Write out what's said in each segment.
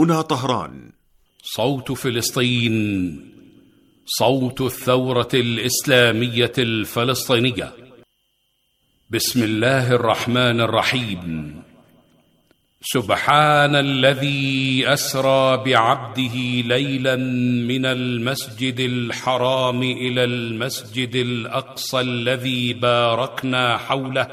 هنا طهران. صوت فلسطين، صوت الثورة الإسلامية الفلسطينية. بسم الله الرحمن الرحيم. سبحان الذي أسرى بعبده ليلا من المسجد الحرام إلى المسجد الأقصى الذي باركنا حوله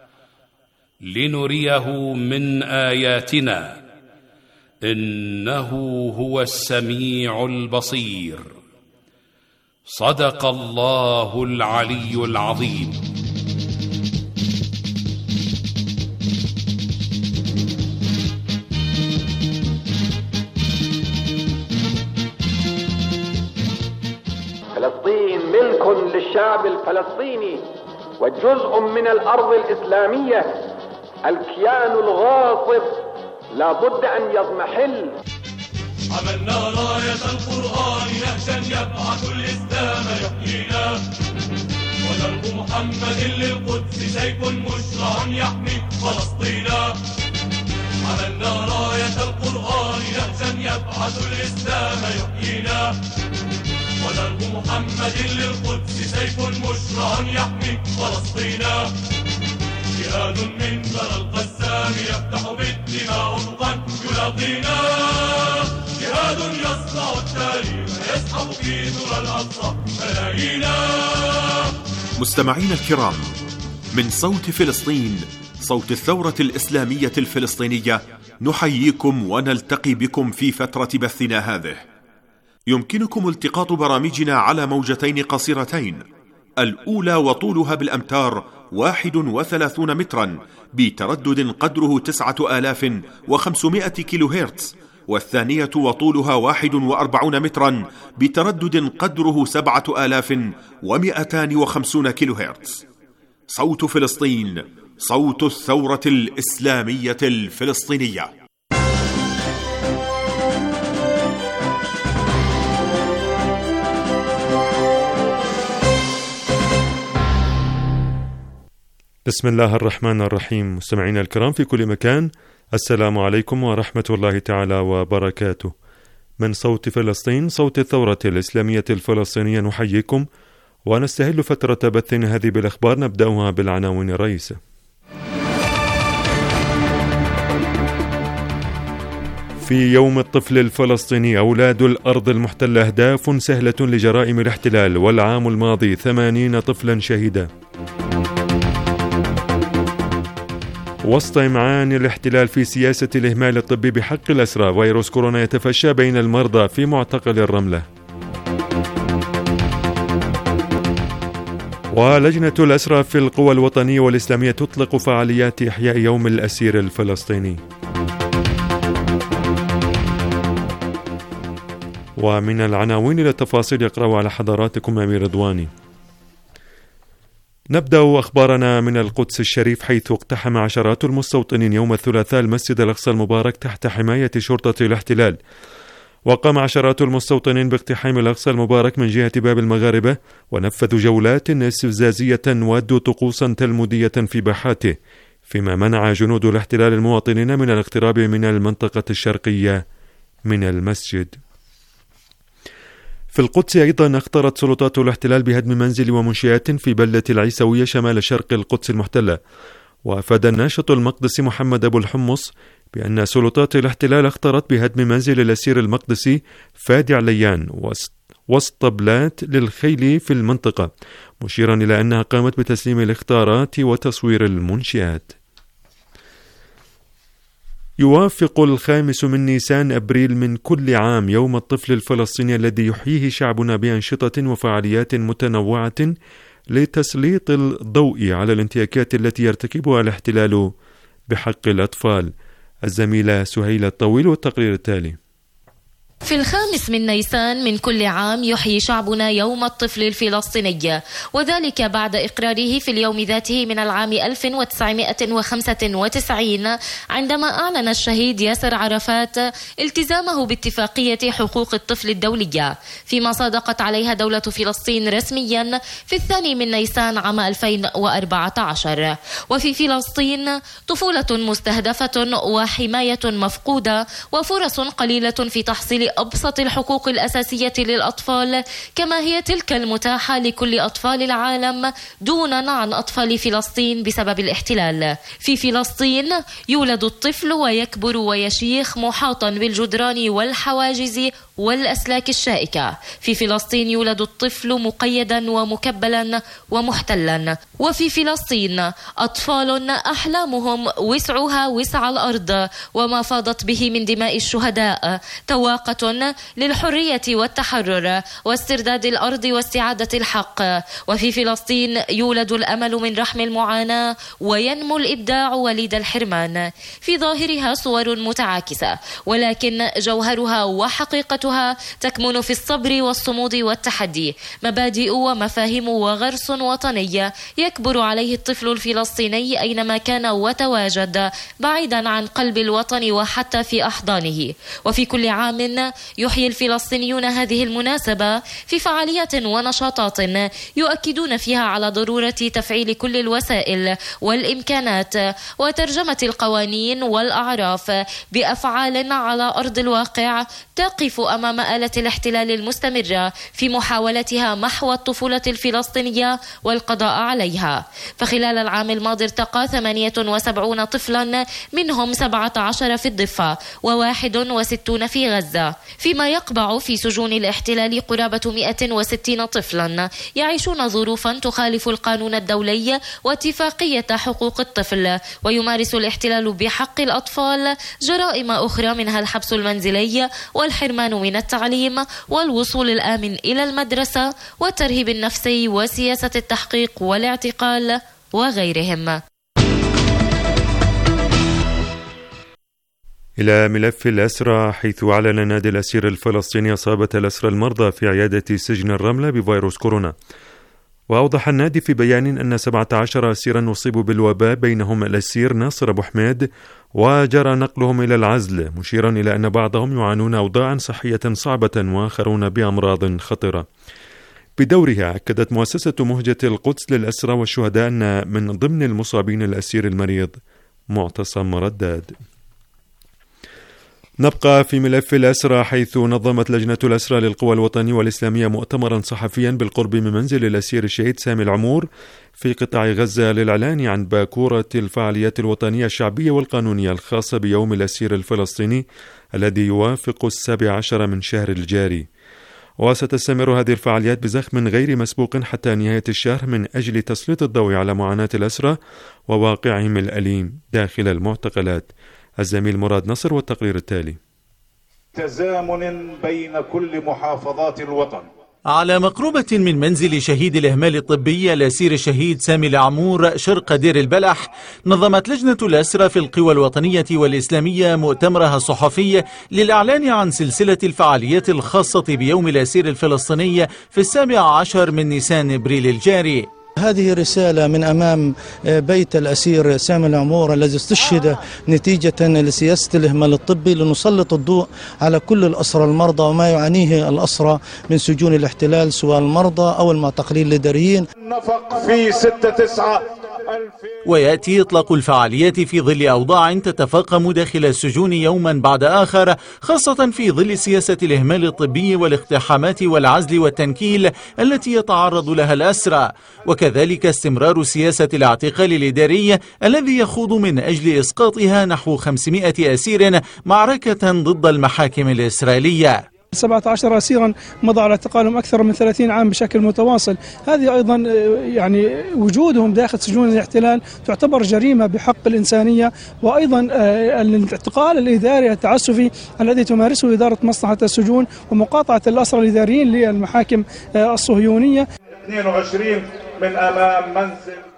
لنريه من آياتنا إنه هو السميع البصير. صدق الله العلي العظيم. فلسطين ملك للشعب الفلسطيني وجزء من الأرض الإسلامية. الكيان الغاصب لا بد أن يضمحل. عملنا راية القرآن نهجا يبعث الإسلام يحيينا، ودرب محمد للقدس سيف مشرع يحمي فلسطينا. عملنا راية القرآن نهجا يبعث الإسلام يحيينا، ودرب محمد للقدس سيف مشرع يحمي فلسطينا. جهاد من ثرى القسام يفتح بالدماء أفقا يلاقينا، جهاد يصنع التاريخ يسحب في ذرى الأقصى ملايينا. مستمعين الكرام، من صوت فلسطين، صوت الثورة الإسلامية الفلسطينية، نحييكم ونلتقي بكم في فترة بثنا هذه. يمكنكم التقاط برامجنا على موجتين قصيرتين، الأولى وطولها بالأمتار 31 مترا بتردد قدره 9500 كيلو هرتز، والثانية وطولها 41 مترا بتردد قدره 7250 كيلو هرتز. صوت فلسطين، صوت الثورة الإسلامية الفلسطينية. بسم الله الرحمن الرحيم. مستمعينا الكرام في كل مكان، السلام عليكم ورحمة الله تعالى وبركاته. من صوت فلسطين، صوت الثورة الإسلامية الفلسطينية، نحييكم ونستهل فترة بثنا هذه بالأخبار. نبدأها بالعناوين الرئيسة. في يوم الطفل الفلسطيني، أولاد الأرض المحتلة أهداف سهلة لجرائم الاحتلال، والعام الماضي 80 طفلا شهيدا. وسط إمعان الاحتلال في سياسة الإهمال الطبي بحق الأسرى، فيروس كورونا يتفشى بين المرضى في معتقل الرملة. ولجنة الأسرى في القوى الوطنية والإسلامية تطلق فعاليات إحياء يوم الأسير الفلسطيني. ومن العناوين إلى التفاصيل يقرأ على حضراتكم أمير رضواني. نبدأ أخبارنا من القدس الشريف، حيث اقتحم عشرات المستوطنين يوم الثلاثاء المسجد الأقصى المبارك تحت حماية شرطة الاحتلال. وقام عشرات المستوطنين باقتحام الأقصى المبارك من جهة باب المغاربة، ونفذوا جولات استفزازية وأدوا طقوسا تلمودية في باحاته، فيما منع جنود الاحتلال المواطنين من الاقتراب من المنطقة الشرقية من المسجد. في القدس أيضا اختارت سلطات الاحتلال بهدم منزل ومنشآت في بلدة العيسوية شمال شرق القدس المحتلة. وأفاد الناشط المقدسي محمد أبو الحمص بأن سلطات الاحتلال اختارت بهدم منزل الأسير المقدسي فادي عليان واسطبلات للخيل في المنطقة، مشيرا إلى أنها قامت بتسليم الاختارات وتصوير المنشآت. يوافق 5 من نيسان أبريل من كل عام يوم الطفل الفلسطيني، الذي يحييه شعبنا بأنشطة وفعاليات متنوعة لتسليط الضوء على الانتهاكات التي يرتكبها الاحتلال بحق الأطفال. الزميلة سهيلة الطويل والتقرير التالي. في 5 من نيسان من كل عام يحيي شعبنا يوم الطفل الفلسطيني، وذلك بعد إقراره في اليوم ذاته من العام 1995 عندما أعلن الشهيد ياسر عرفات التزامه باتفاقية حقوق الطفل الدولية، فيما صادقت عليها دولة فلسطين رسميا في 2 من نيسان عام 2014. وفي فلسطين طفولة مستهدفة وحماية مفقودة وفرص قليلة في تحصيل أبسط الحقوق الأساسية للأطفال، كما هي تلك المتاحة لكل أطفال العالم دونا عن أطفال فلسطين بسبب الاحتلال. في فلسطين يولد الطفل ويكبر ويشيخ محاطا بالجدران والحواجز والأسلاك الشائكة. في فلسطين يولد الطفل مقيدا ومكبلا ومحتلا. وفي فلسطين أطفال أحلامهم وسعها وسع الأرض وما فاضت به من دماء الشهداء، تواقة للحرية والتحرر واسترداد الأرض واستعادة الحق. وفي فلسطين يولد الأمل من رحم المعاناة وينمو الإبداع وليد الحرمان. في ظاهرها صور متعاكسة، ولكن جوهرها وحقيقتها تكمن في الصبر والصمود والتحدي، مبادئ ومفاهيم وغرس وطني يكبر عليه الطفل الفلسطيني أينما كان وتواجد، بعيدا عن قلب الوطن وحتى في أحضانه. وفي كل عام يحيي الفلسطينيون هذه المناسبة في فعاليات ونشاطات يؤكدون فيها على ضرورة تفعيل كل الوسائل والإمكانات وترجمة القوانين والأعراف بأفعال على أرض الواقع تقف أمام آلة الاحتلال المستمرة في محاولتها محو الطفولة الفلسطينية والقضاء عليها. فخلال العام الماضي ارتقى 78 طفلا، منهم 17 في الضفة و61 في غزة، فيما يقبع في سجون الاحتلال قرابة 160 طفلا يعيشون ظروفا تخالف القانون الدولي واتفاقية حقوق الطفل. ويمارس الاحتلال بحق الأطفال جرائم أخرى منها الحبس المنزلي والحرمان من التعليم والوصول الآمن إلى المدرسة والترهيب النفسي وسياسة التحقيق والاعتقال وغيرهم. إلى ملف الأسرى، حيث أعلن نادي الأسير الفلسطيني إصابة الأسرى المرضى في عيادة سجن الرملة بفيروس كورونا. وأوضح النادي في بيان أن 17 أسيرا أصيبوا بالوباء، بينهم الأسير ناصر أبو حميد، وجرى نقلهم إلى العزل، مشيرا إلى أن بعضهم يعانون أوضاعا صحية صعبة وآخرون بأمراض خطرة. بدورها أكدت مؤسسة مهجة القدس للأسرى والشهداء أن من ضمن المصابين الأسير المريض معتصم رداد. نبقى في ملف الأسرى، حيث نظمت لجنة الأسرى للقوى الوطنية والإسلامية مؤتمرا صحفيا بالقرب من منزل الأسير الشهيد سامي العمور في قطاع غزة للإعلان عن باكورة الفعاليات الوطنية الشعبية والقانونية الخاصة بيوم الأسير الفلسطيني الذي يوافق 17 من شهر الجاري. وستستمر هذه الفعاليات بزخم غير مسبوق حتى نهاية الشهر من أجل تسليط الضوء على معاناة الأسرى وواقعهم الأليم داخل المعتقلات. الزميل مراد نصر والتقرير التالي. تزامن بين كل محافظات الوطن. على مقربة من منزل شهيد الإهمال الطبي الأسير الشهيد سامي العمور شرق دير البلح، نظمت لجنة الأسرى في القوى الوطنية والإسلامية مؤتمرها الصحفي للإعلان عن سلسلة الفعاليات الخاصة بيوم الأسير الفلسطيني في 17 من نيسان إبريل الجاري. هذه رسالة من أمام بيت الأسير سامي العمور الذي استشهد نتيجة لسياسة الإهمال الطبي، لنسلط الضوء على كل الأسرى المرضى وما يعانيه الأسرى من سجون الاحتلال، سواء المرضى أو المعتقلين الإداريين. نفق في 6/9. ويأتي إطلاق الفعاليات في ظل أوضاع تتفاقم داخل السجون يوما بعد آخر، خاصة في ظل سياسة الإهمال الطبي والاقتحامات والعزل والتنكيل التي يتعرض لها الأسرى، وكذلك استمرار سياسة الاعتقال الإداري الذي يخوض من أجل إسقاطها نحو 500 أسير معركة ضد المحاكم الإسرائيلية. 17 أسيرا مضى على اعتقالهم أكثر من 30 عام بشكل متواصل. هذه أيضا يعني وجودهم داخل سجون الاحتلال تعتبر جريمة بحق الإنسانية، وأيضا الاعتقال الإداري التعسفي الذي تمارسه إدارة مصلحة السجون ومقاطعة الأسرى الإداريين للمحاكم الصهيونية. 22 من أمام منزل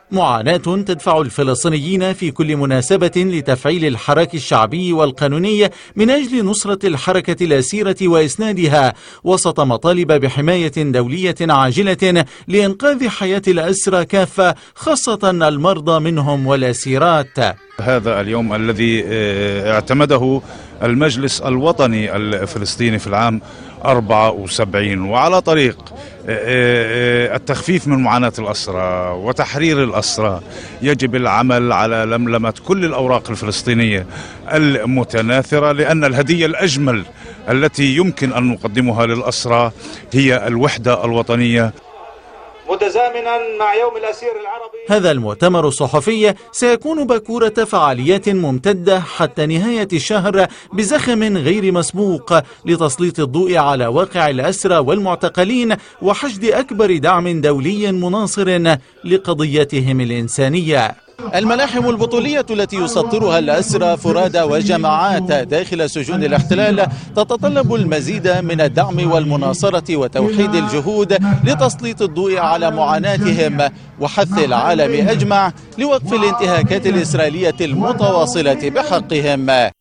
معاناة تدفع الفلسطينيين في كل مناسبة لتفعيل الحراك الشعبي والقانوني من أجل نصرة الحركة الأسيرة وإسنادها وسط مطالب بحماية دولية عاجلة لإنقاذ حياة الأسرى كافة، خاصة المرضى منهم والأسيرات. هذا اليوم الذي اعتمده المجلس الوطني الفلسطيني في العام 74 وعلى طريق التخفيف من معاناة الأسرى وتحرير الأسرى يجب العمل على لملمة كل الأوراق الفلسطينية المتناثرة، لأن الهدية الأجمل التي يمكن أن نقدمها للأسرى هي الوحدة الوطنية. متزامنا مع يوم الأسير العربي، هذا المؤتمر الصحفي سيكون باكورة فعاليات ممتدة حتى نهاية الشهر بزخم غير مسبوق لتسليط الضوء على واقع الأسرى والمعتقلين وحشد أكبر دعم دولي مناصر لقضيتهم الإنسانية. الملاحم البطولية التي يسطرها الأسرى فرادى وجماعات داخل سجون الاحتلال تتطلب المزيد من الدعم والمناصرة وتوحيد الجهود لتسليط الضوء على معاناتهم وحث العالم أجمع لوقف الانتهاكات الإسرائيلية المتواصلة بحقهم.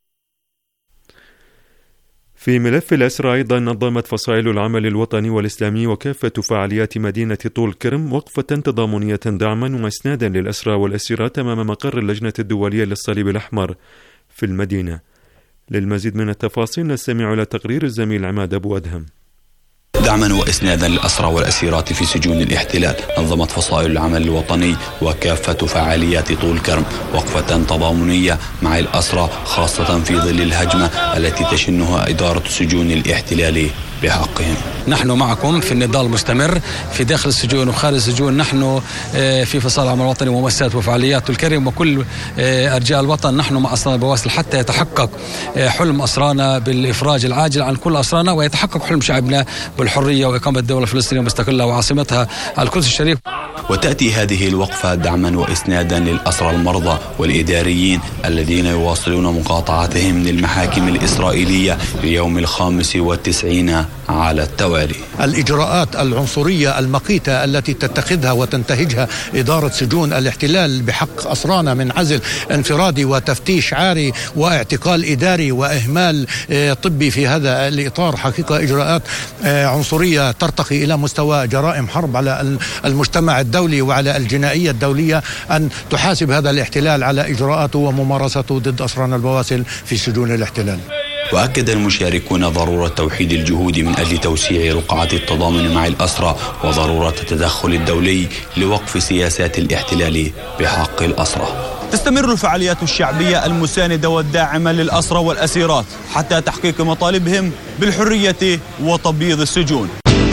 في ملف الأسرى أيضا نظمت فصائل العمل الوطني والإسلامي وكافة فعاليات مدينة طول كرم وقفة تضامنية دعما وإسنادا للأسرى والأسيرات أمام مقر اللجنة الدولية للصليب الأحمر في المدينة. للمزيد من التفاصيل نستمع إلى تقرير الزميل عماد أبو أدهم. دعما وإسنادا للأسرى والأسيرات في سجون الاحتلال، نظمت فصائل العمل الوطني وكافة فعاليات طول كرم وقفة تضامنية مع الأسرى، خاصة في ظل الهجمة التي تشنها إدارة سجون الاحتلال بحقهم. نحن معكم في النضال المستمر في داخل السجون وخارج السجون. نحن في فصائل العمل الوطني ومؤسسات وفعاليات الكرم وكل أرجاء الوطن نحن مع أسرانا البواسل حتى يتحقق حلم أسرانا بالإفراج العاجل عن كل أسرانا ويتحقق حلم شعبنا بالحرية وإقامة الدولة الفلسطينية المستقلة وعاصمتها القدس الشريف. وتأتي هذه الوقفة دعما وإسنادا للأسرى المرضى والإداريين الذين يواصلون مقاطعتهم للمحاكم الإسرائيلية ليوم 95 على التوالي. الإجراءات العنصرية المقيتة التي تتخذها وتنتهجها إدارة سجون الاحتلال بحق أسرانا من عزل انفرادي وتفتيش عاري واعتقال إداري وإهمال طبي في هذا الإطار حقيقة إجراءات عنصرية ترتقي إلى مستوى جرائم حرب على المجتمع الدولي وعلى الجنائية الدولية أن تحاسب هذا الاحتلال على إجراءاته وممارسته ضد أسرانا البواسل في سجون الاحتلال. وأكد المشاركون ضرورة توحيد الجهود من أجل توسيع رقعة التضامن مع الأسرى وضرورة التدخل الدولي لوقف سياسات الاحتلال بحق الأسرى. تستمر الفعاليات الشعبية المساندة والداعمة للأسرى والأسيرات حتى تحقيق مطالبهم بالحرية وتبييض السجون.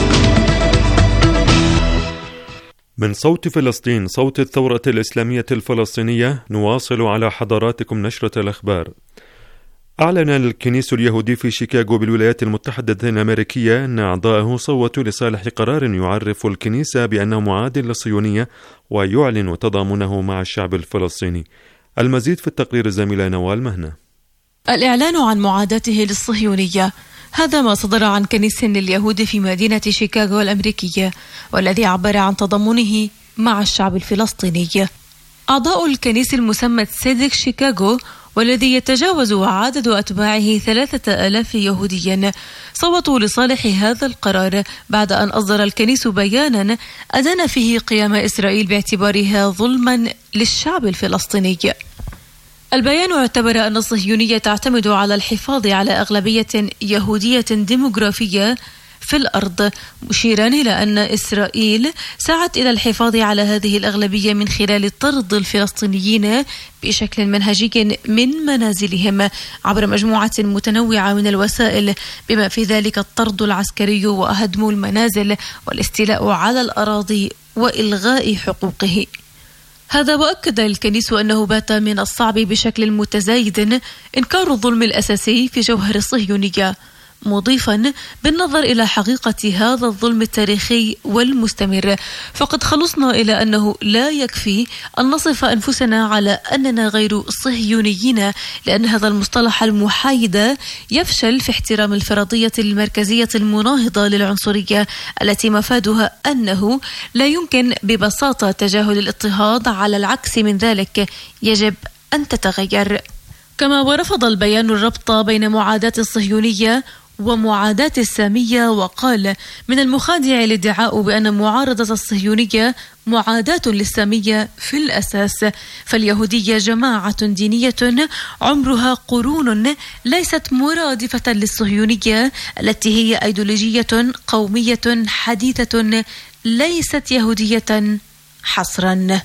من صوت فلسطين، صوت الثورة الإسلامية الفلسطينية، نواصل على حضراتكم نشرة الأخبار. أعلن الكنيس اليهودي في شيكاغو بالولايات المتحدة الأمريكية أن أعضاءه صوتوا لصالح قرار يعرف الكنيسة بأنه معاد للصهيونية ويعلن تضامنه مع الشعب الفلسطيني. المزيد في التقرير الزميلة نوال مهنا. الإعلان عن معاداته للصهيونية هذا ما صدر عن كنيس لليهود في مدينة شيكاغو الأمريكية، والذي عبر عن تضامنه مع الشعب الفلسطيني. أعضاء الكنيس المسمى سيدك شيكاغو والذي يتجاوز عدد أتباعه 3000 يهوديا صوتوا لصالح هذا القرار بعد أن أصدر الكنيس بيانا أدان فيه قيام إسرائيل باعتبارها ظلما للشعب الفلسطيني. البيان اعتبر أن الصهيونية تعتمد على الحفاظ على أغلبية يهودية ديموغرافية في الأرض، مشيرا إلى أن إسرائيل سعت إلى الحفاظ على هذه الأغلبية من خلال طرد الفلسطينيين بشكل منهجي من منازلهم عبر مجموعة متنوعة من الوسائل، بما في ذلك الطرد العسكري وهدم المنازل والاستيلاء على الأراضي وإلغاء حقوقه. هذا وأكد الكنيس أنه بات من الصعب بشكل متزايد إنكار الظلم الأساسي في جوهر الصهيونية، مضيفا بالنظر إلى حقيقة هذا الظلم التاريخي والمستمر فقد خلصنا إلى أنه لا يكفي أن نصف أنفسنا على أننا غير صهيونيين، لأن هذا المصطلح المحايد يفشل في احترام الفرضية المركزية المناهضة للعنصرية التي مفادها أنه لا يمكن ببساطة تجاهل الاضطهاد، على العكس من ذلك يجب أن تتغير. كما ورفض البيان الربط بين معاداة الصهيونية ومعاداة السامية، وقال من المخادع الادعاء بأن معارضة الصهيونية معاداة للسامية في الأساس، فاليهودية جماعة دينية عمرها قرون ليست مرادفة للصهيونية التي هي أيديولوجية قومية حديثة ليست يهودية حصرا.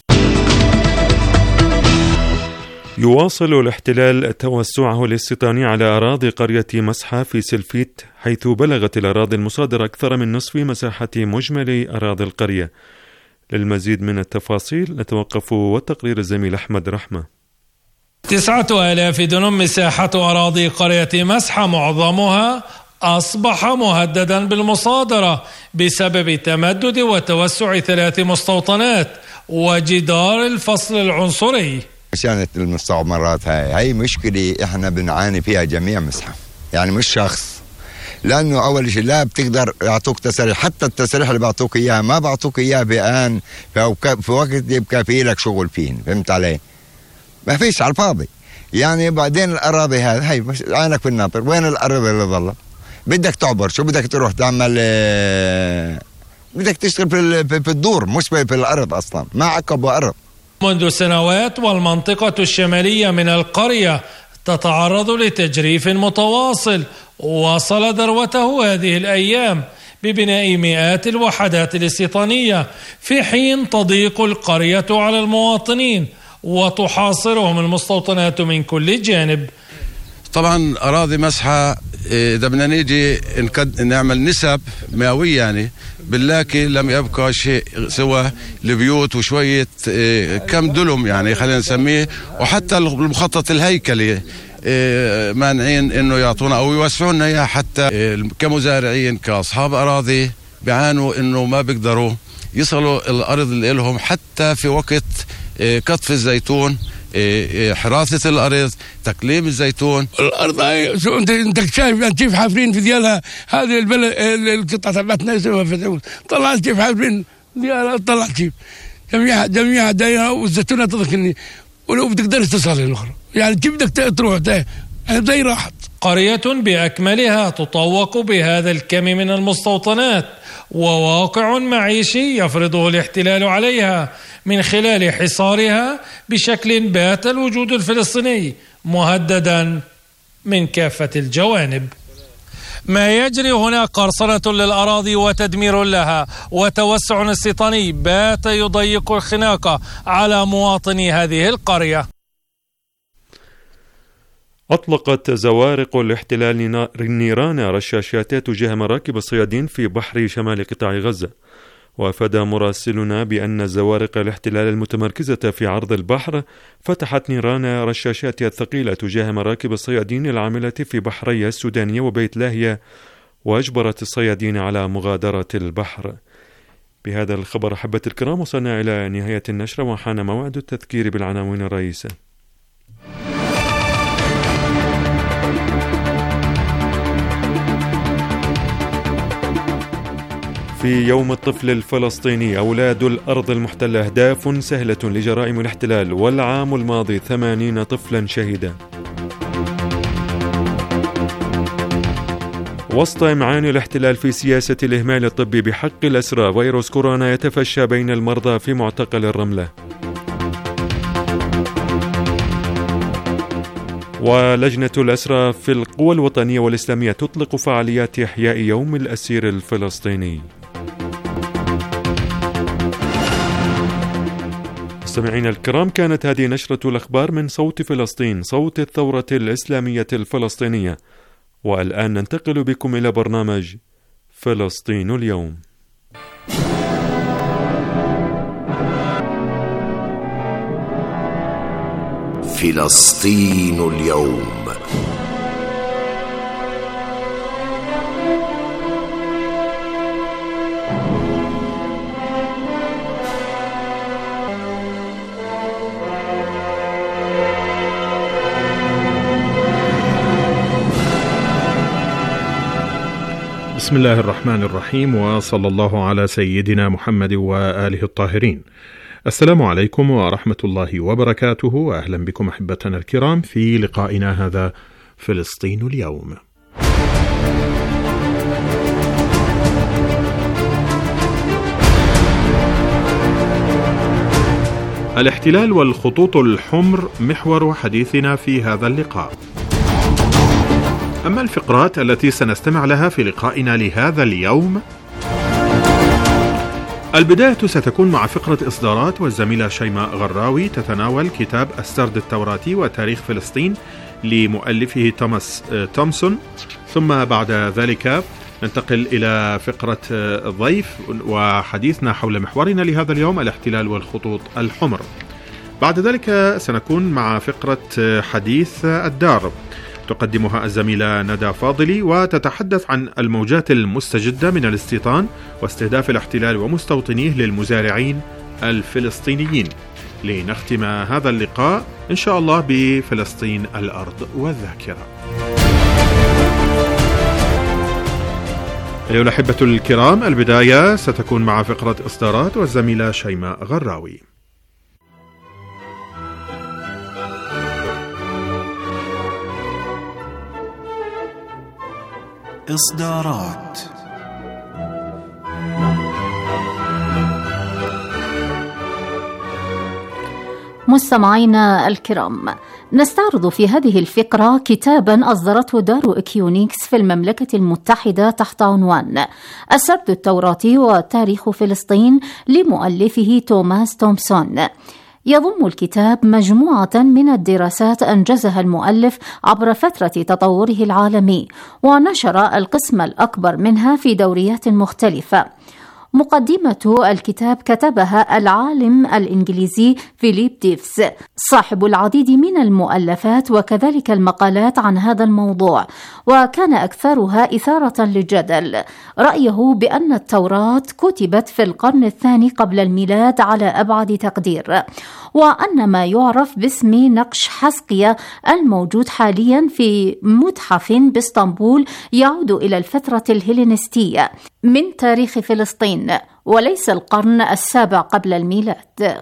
يواصل الاحتلال توسعه الاستيطاني على أراضي قرية مسحة في سلفيت، حيث بلغت الأراضي المصادرة أكثر من نصف مساحة مجمل أراضي القرية. للمزيد من التفاصيل نتوقف والتقرير الزميل أحمد رحمة. 9,000 دنم مساحة أراضي قرية مسحة، معظمها أصبح مهددا بالمصادرة بسبب تمدد وتوسع 3 مستوطنات وجدار الفصل العنصري. مشانة المستعمرات هاي مشكلة احنا بنعاني فيها جميع مسحة، يعني مش شخص، لأنه أول شيء لا بتقدر يعطوك تسريح، حتى التسريح اللي بعطوك إياه ما بعطوك إياه بآن في وقت يبقى فيه لك شغل فيه، فهمت علي؟ ما فيش على الفاضي. يعني بعدين الأراضي هاي عينك في الناطر، وين الأراضي اللي ظلت؟ بدك تعبر، شو بدك تروح تعمل؟ بدك تشتغل في الدور مش في الأرض، أصلا ما عقبوا أرض. منذ سنوات والمنطقة الشمالية من القرية تتعرض لتجريف متواصل وصل ذروته هذه الأيام ببناء مئات الوحدات الاستيطانية، في حين تضيق القرية على المواطنين وتحاصرهم المستوطنات من كل جانب. طبعا أراضي مسحة إذا بدنا نيجي نعمل نسب مئوية، يعني باللاكي لم يبقى شيء سوى البيوت وشوية كم دلم يعني خلينا نسميه، وحتى المخطط الهيكلي مانعين انه يعطونا او يوسعونا اياه، حتى كمزارعين كاصحاب اراضي بيعانوا انه ما بيقدروا يصلوا الارض اللي لهم، حتى في وقت قطف الزيتون، حراثة الأرض، تقليم الزيتون. الأرض هاي شو أنت شايف كيف حافرين في ديالها، هذه البلد القطعة تبعتنا اسمها فتاوي، طلعت كيف حافرين ديالها، طلعت كيف جميع دايرة والزيتونة تضكني ولو بتقدرش تصل الأخرى، يعني كيف بدك تروح زي راحت. قرية بأكملها تطوق بهذا الكم من المستوطنات، وواقع معيشي يفرضه الاحتلال عليها من خلال حصارها بشكل بات الوجود الفلسطيني مهددا من كافة الجوانب. ما يجري هنا قرصنة للأراضي وتدمير لها وتوسع استيطاني بات يضيق الخناقة على مواطني هذه القرية. أطلقت زوارق الاحتلال نيران رشاشات تجاه مراكب الصيادين في بحر شمال قطاع غزة، وأفاد مراسلنا بأن زوارق الاحتلال المتمركزة في عرض البحر فتحت نيران رشاشاتها الثقيلة تجاه مراكب الصيادين العاملة في بحري السودانية وبيت لاهيا، وأجبرت الصيادين على مغادرة البحر. بهذا الخبر أحبة الكرام وصلنا إلى نهاية النشرة، وحان موعد التذكير بالعناوين الرئيسة. في يوم الطفل الفلسطيني، أولاد الأرض المحتلة أهداف سهلة لجرائم الاحتلال، والعام الماضي 80 طفلا شهيدا. وسط إمعان الاحتلال في سياسة الإهمال الطبي بحق الأسرى، فيروس كورونا يتفشى بين المرضى في معتقل الرملة. ولجنة الأسرى في القوى الوطنية والإسلامية تطلق فعاليات إحياء يوم الأسير الفلسطيني. مستمعينا الكرام، كانت هذه نشرة الأخبار من صوت فلسطين، صوت الثورة الإسلامية الفلسطينية. والآن ننتقل بكم إلى برنامج فلسطين اليوم. فلسطين اليوم. بسم الله الرحمن الرحيم، وصلى الله على سيدنا محمد وآله الطاهرين. السلام عليكم ورحمة الله وبركاته، وأهلا بكم أحبتنا الكرام في لقائنا هذا فلسطين اليوم. الاحتلال والخطوط الحمر محور حديثنا في هذا اللقاء. أما الفقرات التي سنستمع لها في لقائنا لهذا اليوم، البداية ستكون مع فقرة إصدارات، والزميلة شيماء غراوي تتناول كتاب السرد التوراتي وتاريخ فلسطين لمؤلفه توماس تومسون. ثم بعد ذلك ننتقل إلى فقرة ضيف وحديثنا حول محورنا لهذا اليوم، الاحتلال والخطوط الحمر. بعد ذلك سنكون مع فقرة حديث الدار تقدمها الزميلة ندى فاضلي، وتتحدث عن الموجات المستجدة من الاستيطان واستهداف الاحتلال ومستوطنيه للمزارعين الفلسطينيين. لنختم هذا اللقاء إن شاء الله بفلسطين الأرض والذاكرة. أيها الأحبة الكرام، البداية ستكون مع فقرة إصدارات والزميلة شيماء غراوي. إصدارات. مستمعينا الكرام، نستعرض في هذه الفقرة كتابا أصدرته دار إكيونيكس في المملكة المتحدة تحت عنوان السرد التوراتي وتاريخ فلسطين لمؤلفه توماس تومسون. يضم الكتاب مجموعة من الدراسات أنجزها المؤلف عبر فترة تطوره العالمي، ونشر القسم الأكبر منها في دوريات مختلفة. مقدمة الكتاب كتبها العالم الإنجليزي فيليب ديفز، صاحب العديد من المؤلفات وكذلك المقالات عن هذا الموضوع، وكان أكثرها إثارة للجدل. رأيه بأن التوراة كتبت في القرن الثاني قبل الميلاد على أبعد تقدير، وأن ما يعرف باسم نقش حسقية الموجود حاليا في متحف باسطنبول يعود إلى الفترة الهيلينستية من تاريخ فلسطين، وليس القرن السابع قبل الميلاد.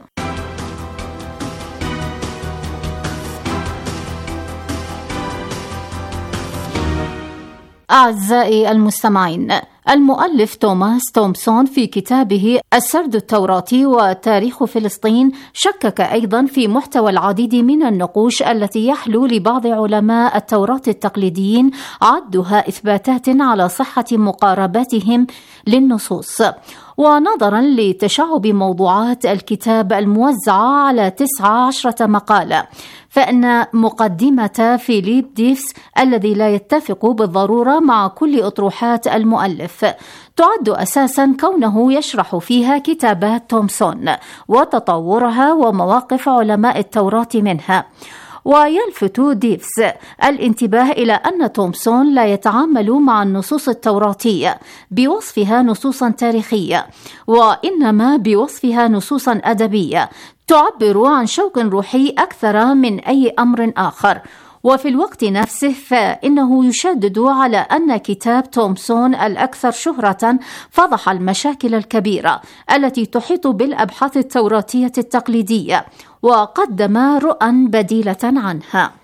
أعزائي المستمعين، المؤلف توماس تومسون في كتابه السرد التوراتي وتاريخ فلسطين شكك أيضا في محتوى العديد من النقوش التي يحلو لبعض علماء التوراة التقليديين عدها إثباتات على صحة مقارباتهم للنصوص. ونظرا لتشعب موضوعات الكتاب الموزعة على 19 مقالة، فإن مقدمة فيليب ديفز الذي لا يتفق بالضرورة مع كل أطروحات المؤلف تعد أساسا كونه يشرح فيها كتابات تومسون وتطورها ومواقف علماء التوراة منها. ويلفت ديفز الانتباه إلى أن تومسون لا يتعامل مع النصوص التوراتية بوصفها نصوصا تاريخية، وإنما بوصفها نصوصا أدبية تعبر عن شوق روحي أكثر من أي أمر آخر. وفي الوقت نفسه فإنه يشدد على أن كتاب تومسون الأكثر شهرة فضح المشاكل الكبيرة التي تحيط بالأبحاث التوراتية التقليدية، وقدم رؤى بديلة عنها.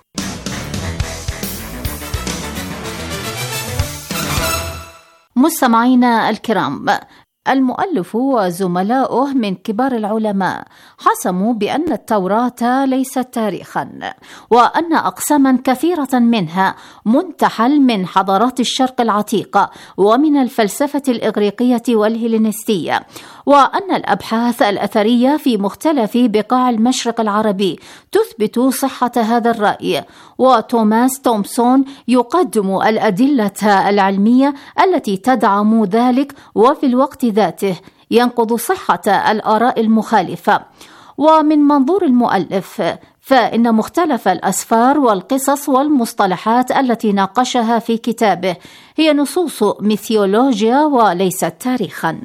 مستمعينا الكرام، المؤلف وزملاؤه من كبار العلماء حسموا بأن التوراة ليست تاريخا، وأن أقساما كثيرة منها منتحل من حضارات الشرق العتيق ومن الفلسفة الإغريقية والهيلينستية، وأن الأبحاث الأثرية في مختلف بقاع المشرق العربي تثبت صحة هذا الرأي. وتوماس تومسون يقدم الأدلة العلمية التي تدعم ذلك، وفي الوقت ذاته ينقض صحة الآراء المخالفة. ومن منظور المؤلف فإن مختلف الأسفار والقصص والمصطلحات التي ناقشها في كتابه هي نصوص ميثولوجيا وليست تاريخا.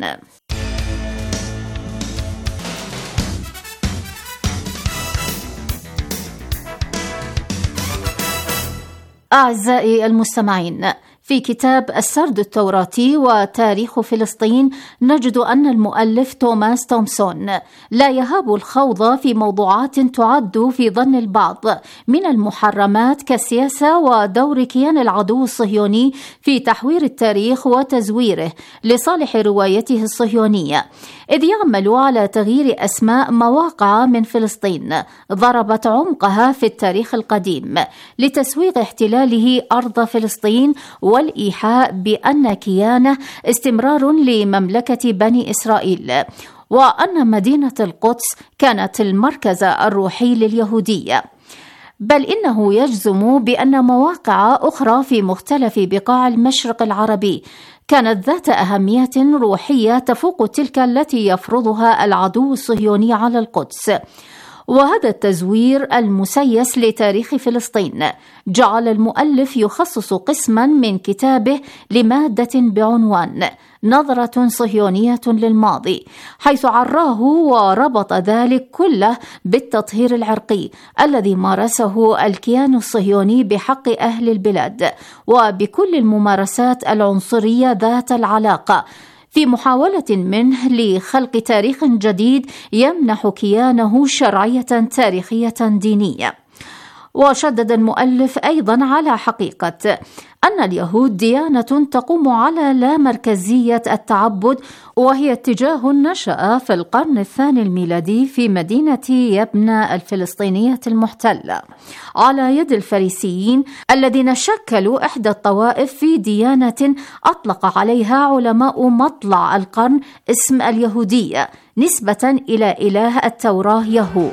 أعزائي المستمعين، في كتاب السرد التوراتي وتاريخ فلسطين نجد أن المؤلف توماس تومسون لا يهاب الخوض في موضوعات تعد في ظن البعض من المحرمات كالسياسة ودور كيان العدو الصهيوني في تحوير التاريخ وتزويره لصالح روايته الصهيونية، إذ يعمل على تغيير أسماء مواقع من فلسطين ضربت عمقها في التاريخ القديم لتسويغ احتلاله أرض فلسطين والإيحاء بأن كيانه استمرار لمملكة بني إسرائيل، وأن مدينة القدس كانت المركز الروحي لليهودية. بل إنه يجزم بأن مواقع أخرى في مختلف بقاع المشرق العربي كانت ذات أهمية روحية تفوق تلك التي يفرضها العدو الصهيوني على القدس. وهذا التزوير المسيس لتاريخ فلسطين جعل المؤلف يخصص قسما من كتابه لمادة بعنوان نظرة صهيونية للماضي، حيث عراه وربط ذلك كله بالتطهير العرقي الذي مارسه الكيان الصهيوني بحق أهل البلاد وبكل الممارسات العنصرية ذات العلاقة، في محاولة منه لخلق تاريخ جديد يمنح كيانه شرعية تاريخية دينية. وشدد المؤلف أيضا على حقيقة أن اليهود ديانة تقوم على لا مركزية التعبد، وهي اتجاه نشأ في القرن الثاني الميلادي في مدينة يبنى الفلسطينية المحتلة على يد الفريسيين الذين شكلوا إحدى الطوائف في ديانة أطلق عليها علماء مطلع القرن اسم اليهودية نسبة إلى إله التوراة يهو.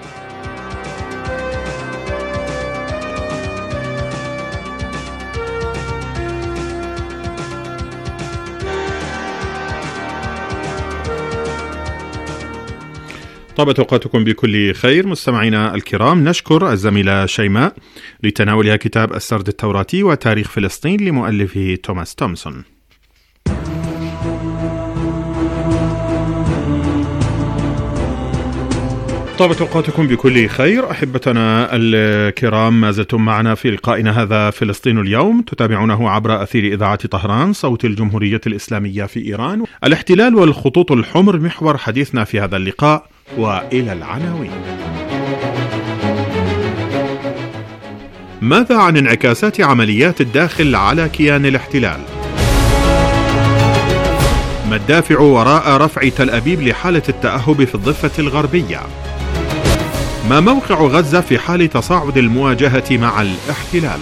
طابت أوقاتكم بكل خير مستمعينا الكرام. نشكر الزميلة شيماء لتناولها كتاب السرد التوراتي وتاريخ فلسطين لمؤلفه توماس تومسون. طابت أوقاتكم بكل خير أحبتنا الكرام، ما زلتم معنا في لقائنا هذا فلسطين اليوم، تتابعونه عبر أثير إذاعة طهران صوت الجمهورية الإسلامية في إيران. الاحتلال والخطوط الحمر محور حديثنا في هذا اللقاء، وإلى العناوين. ماذا عن انعكاسات عمليات الداخل على كيان الاحتلال؟ ما الدافع وراء رفع تل أبيب لحالة التأهب في الضفة الغربية؟ ما موقع غزة في حال تصاعد المواجهة مع الاحتلال؟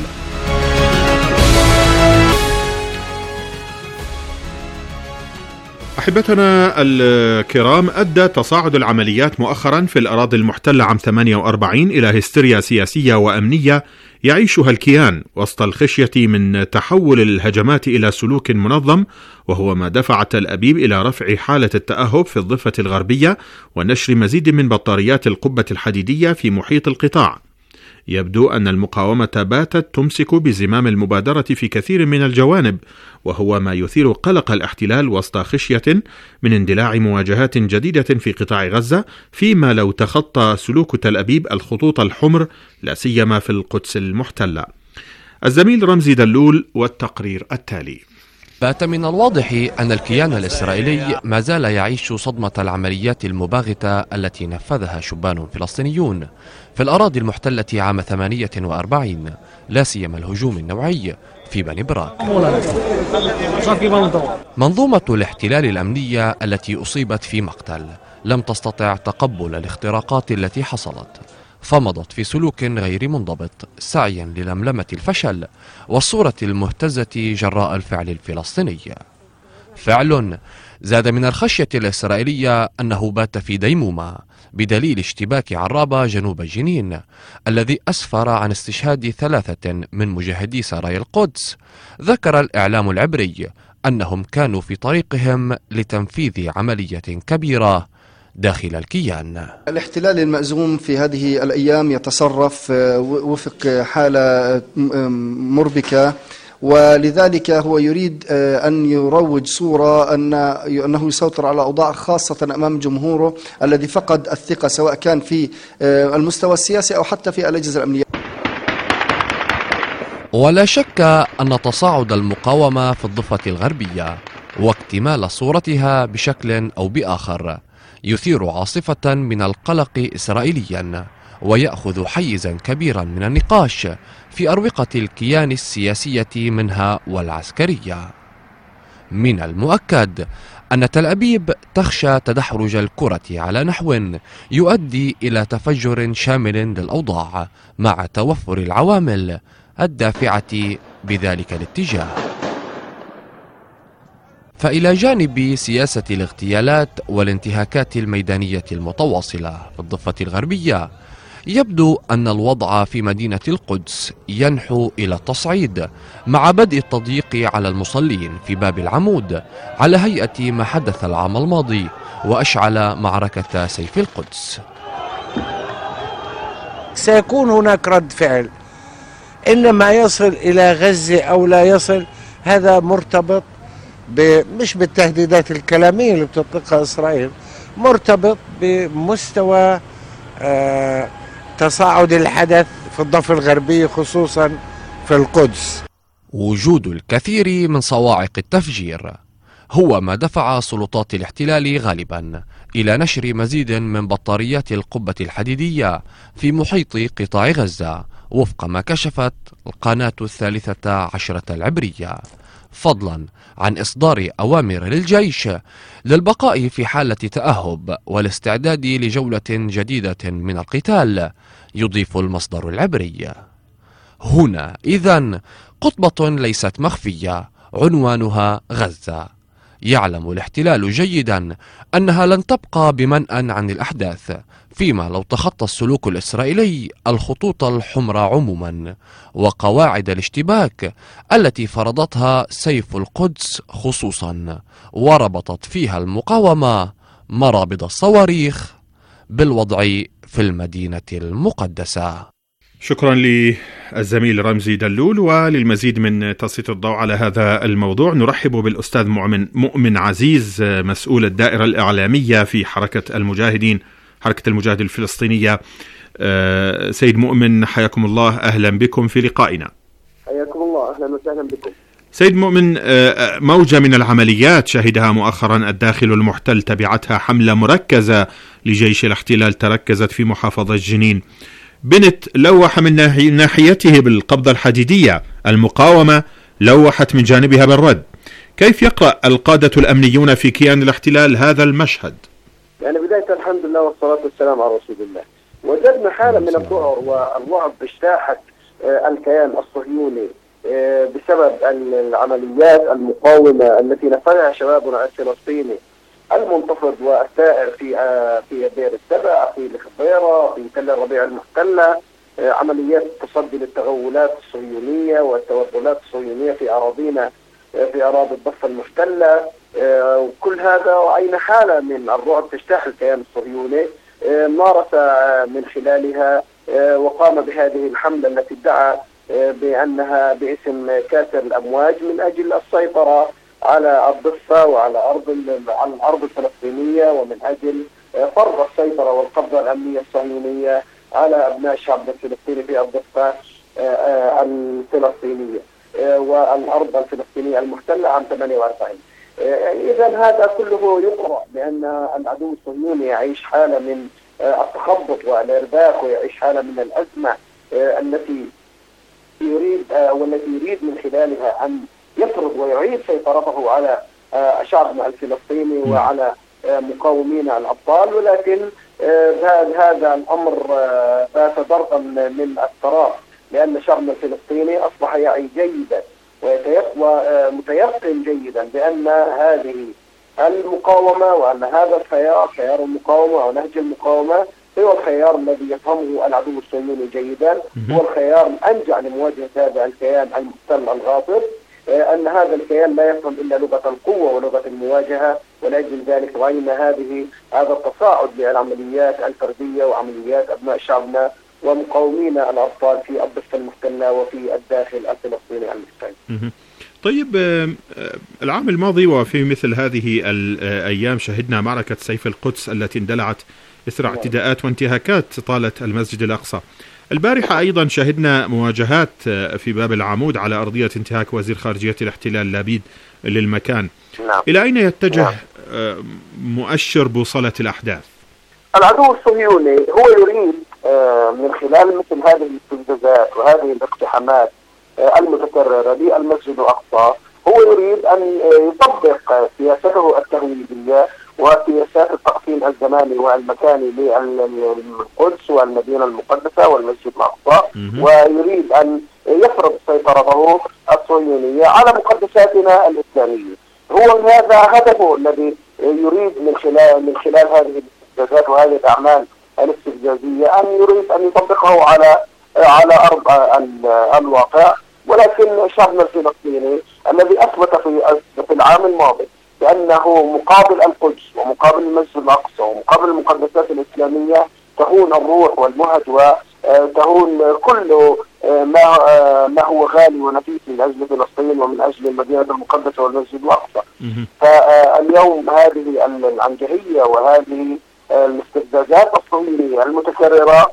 أحبتنا الكرام، أدى تصاعد العمليات مؤخرا في الأراضي المحتلة عام 48 إلى هستيريا سياسية وأمنية يعيشها الكيان وسط الخشية من تحول الهجمات إلى سلوك منظم، وهو ما دفع تل أبيب إلى رفع حالة التأهب في الضفة الغربية ونشر مزيد من بطاريات القبة الحديدية في محيط القطاع. يبدو أن المقاومة باتت تمسك بزمام المبادرة في كثير من الجوانب، وهو ما يثير قلق الاحتلال وسط خشية من اندلاع مواجهات جديدة في قطاع غزة، فيما لو تخطى سلوك تل أبيب الخطوط الحمر لا سيما في القدس المحتلة. الزميل رمزي دلول والتقرير التالي. بات من الواضح أن الكيان الإسرائيلي ما زال يعيش صدمة العمليات المباغتة التي نفذها شبان فلسطينيون في الأراضي المحتلة عام 48، لا سيما الهجوم النوعي في بني براك. منظومة الاحتلال الأمنية التي أصيبت في مقتل لم تستطع تقبل الاختراقات التي حصلت، فمضت في سلوك غير منضبط سعيا للملمة الفشل والصورة المهتزة جراء الفعل الفلسطيني. فعل زاد من الخشية الإسرائيلية أنه بات في ديمومة بدليل اشتباك عرابة جنوب جنين الذي أسفر عن استشهاد 3 من مجاهدي سرايا القدس. ذكر الإعلام العبري أنهم كانوا في طريقهم لتنفيذ عملية كبيرة داخل الكيان. الاحتلال المأزوم في هذه الأيام يتصرف وفق حالة مربكة، ولذلك هو يريد أن يروج صورة أنه يسيطر على أوضاع خاصة أمام جمهوره الذي فقد الثقة سواء كان في المستوى السياسي أو حتى في الأجهزة الأمنية. ولا شك أن تصاعد المقاومة في الضفة الغربية واكتمال صورتها بشكل أو بآخر يثير عاصفة من القلق إسرائيليا، ويأخذ حيزا كبيرا من النقاش في أروقة الكيان السياسية منها والعسكرية. من المؤكد أن تل أبيب تخشى تدحرج الكرة على نحو يؤدي إلى تفجر شامل للأوضاع مع توفر العوامل الدافعة بذلك الاتجاه. فإلى جانب سياسة الاغتيالات والانتهاكات الميدانية المتواصلة في الضفة الغربية، يبدو أن الوضع في مدينة القدس ينحو إلى التصعيد مع بدء التضييق على المصلين في باب العمود على هيئة ما حدث العام الماضي وأشعل معركة سيف القدس. سيكون هناك رد فعل، إنما يصل إلى غزة أو لا يصل هذا مرتبط مش بالتهديدات الكلامية اللي بتطلقها إسرائيل، مرتبط بمستوى تصاعد الحدث في الضفة الغربية خصوصا في القدس. وجود الكثير من صواعق التفجير هو ما دفع سلطات الاحتلال غالبا إلى نشر مزيد من بطاريات القبة الحديدية في محيط قطاع غزة وفق ما كشفت القناة 13 العبرية، فضلا عن إصدار أوامر للجيش للبقاء في حالة تأهب والاستعداد لجولة جديدة من القتال، يضيف المصدر العبري. هنا إذن قطبة ليست مخفية عنوانها غزة. يعلم الاحتلال جيدا أنها لن تبقى بمنأى عن الأحداث، فيما لو تخطى السلوك الإسرائيلي الخطوط الحمراء عموما وقواعد الاشتباك التي فرضتها سيف القدس خصوصا، وربطت فيها المقاومة مرابط الصواريخ بالوضع في المدينة المقدسة. شكرا للزميل رمزي دلول. وللمزيد من تسليط الضوء على هذا الموضوع نرحب بالأستاذ مؤمن عزيز، مسؤول الدائرة الإعلامية في حركة المجاهدين، حركة المجاهد الفلسطينية. سيد مؤمن حياكم الله، أهلا بكم في لقائنا. حياكم الله، أهلا وسهلا بكم. سيد مؤمن، موجة من العمليات شهدها مؤخرا الداخل المحتل تبعتها حملة مركزة لجيش الاحتلال تركزت في محافظة جنين. بنت لوح من ناحيته بالقبضة الحديدية، المقاومة لوحت من جانبها بالرد. كيف يقرأ القادة الأمنيون في كيان الاحتلال هذا المشهد؟ يعني بداية الحمد لله والصلاة والسلام على رسول الله. وجدنا حالة من الذعر والرعب اجتاحت الكيان الصهيوني بسبب العمليات المقاومة التي نفذها شبابنا الفلسطيني المنتفض والثائر في دير السبع، في الخضيرة، في تل الربيع المحتلة، عمليات التصدي للتغولات الصهيونية والتوغلات الصهيونية في أراضينا، في أراضي الضفة المحتلة، وكل هذا رأينا حالة من الرعب تجتاح الكيان الصهيوني، مارس من خلالها وقام بهذه الحملة التي ادعى بأنها باسم كاسر الأمواج من أجل السيطرة على الضفة وعلى الأرض الفلسطينية، ومن أجل فرض السيطرة والقبضة الأمنية الصهيونية على أبناء الشعب الفلسطيني في الضفة الفلسطينية والأرض الفلسطينية المحتلة عام 48. إذا هذا كله يقرأ بأن العدو الصهيوني يعيش حالة من التخبط والإرباك، ويعيش حالة من الأزمة التي يريد من خلالها أن يفرض ويعيد سيطرته على شعبنا الفلسطيني وعلى مقاومينا الأبطال. ولكن هذا الأمر بات ضربا من الثراء، لأن شعبنا الفلسطيني أصبح يعي جيدا ومتيقن جيدا بأن هذه المقاومة وأن هذا الخيار، خيار المقاومة أو نهج المقاومة، هو الخيار الذي يفهمه العدو الصهيوني جيدا، هو الخيار الأنجع لمواجهة هذا الكيان المحتل الغاصب، أن هذا الكيان لا يفهم إلا لغة القوة ولغة المواجهة. ولأجل ذلك رأينا هذا التصاعد للعمليات الفردية وعمليات أبناء شعبنا ومقاومينا الأبطال في الضفة المحتلة وفي الداخل الفلسطيني المحتل. طيب، العام الماضي وفي مثل هذه الأيام شهدنا معركة سيف القدس التي اندلعت إثر اعتداءات وانتهاكات طالت المسجد الأقصى. البارحة أيضا شهدنا مواجهات في باب العمود على أرضية انتهاك وزير خارجية الاحتلال لابيد للمكان. نعم. إلى أين يتجه مؤشر بوصلة الأحداث؟ العدو الصهيوني هو يريد من خلال مثل هذه الاستفزازات وهذه الاقتحامات المتكررة للمسجد الأقصى، هو يريد أن يطبق سياسته التهويدية وسياسات التقسيم الزماني والمكاني للقدس والمدينة المقدسة والمسجد الأقصى، ويريد أن يفرض سيطرته الصهيونية على مقدساتنا الإسلامية. هو هذا هدفه الذي يريد من خلال هذه الاستفزازات وهذه الأعمال الاستفزازية، أن يريد أن يطبقه على أرض الواقع. ولكن شعبنا الفلسطيني الذي أثبت في العام الماضي بأنه مقابل القدس ومقابل المسجد الأقصى ومقابل المقدسات الإسلامية تهون الروح والمهج وتهون كل ما هو غالي ونفيس من أجل فلسطين ومن أجل المدينة المقدسة والمسجد الأقصى. فاليوم هذه العنجهية وهذه الاستفزازات الصهيونية المتكررة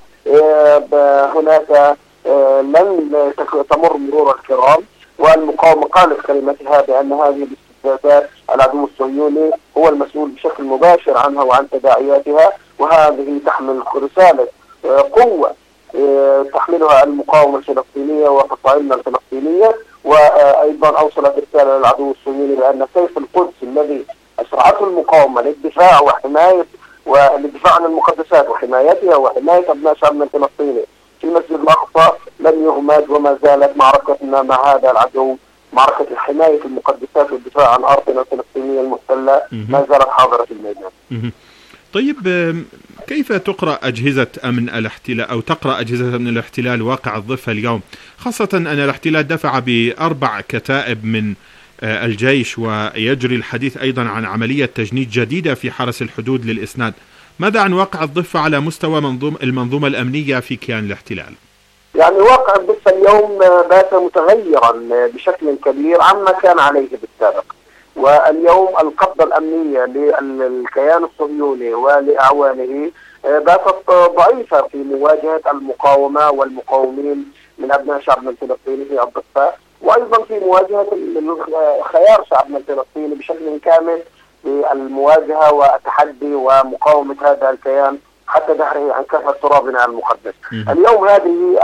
هناك لن تمر مرور الكرام، والمقاومة قالت كلمتها بأن هذه الاستفزازات العدو الصهيوني هو المسؤول بشكل مباشر عنها وعن تداعياتها، وهذه تحمل رسالة قوة تحملها المقاومة الفلسطينية وفصائلنا الفلسطينية. وأيضا أوصلت رسالة للعدو الصهيوني بأن سيف القدس الذي أسرعته المقاومة للدفاع وحماية والدفاع عن المقدسات وحمايتها وحماية أبناء شعبنا الفلسطيني في المسجد الأقصى لم يهمد، وما زالت معركتنا مع هذا العدو معركة حماية المقدسات والدفاع عن أرضنا الفلسطينية المحتلة ما زالت حاضرة في الميدان. طيب، كيف تقرأ أجهزة أمن الاحتلال أو تقرأ أجهزة أمن الاحتلال واقع الضفة اليوم، خاصة أن الاحتلال دفع ب4 كتائب من الجيش ويجري الحديث أيضا عن عملية تجنيد جديدة في حرس الحدود للإسناد؟ ماذا عن واقع الضفة على مستوى المنظومة الأمنية في كيان الاحتلال؟ يعني واقع الضفة اليوم بات متغيرا بشكل كبير عما كان عليه بالسابق، واليوم القبضة الأمنية للكيان الصهيوني ولأعوانه باتت ضعيفة في مواجهة المقاومة والمقاومين من أبناء شعبنا الفلسطيني في الضفة، وأيضا في مواجهة خيار شعبنا الفلسطيني بشكل كامل بالمواجهة والتحدي ومقاومة هذا الكيان حتى دهره عن كافة ترابنا المقدس. اليوم هذه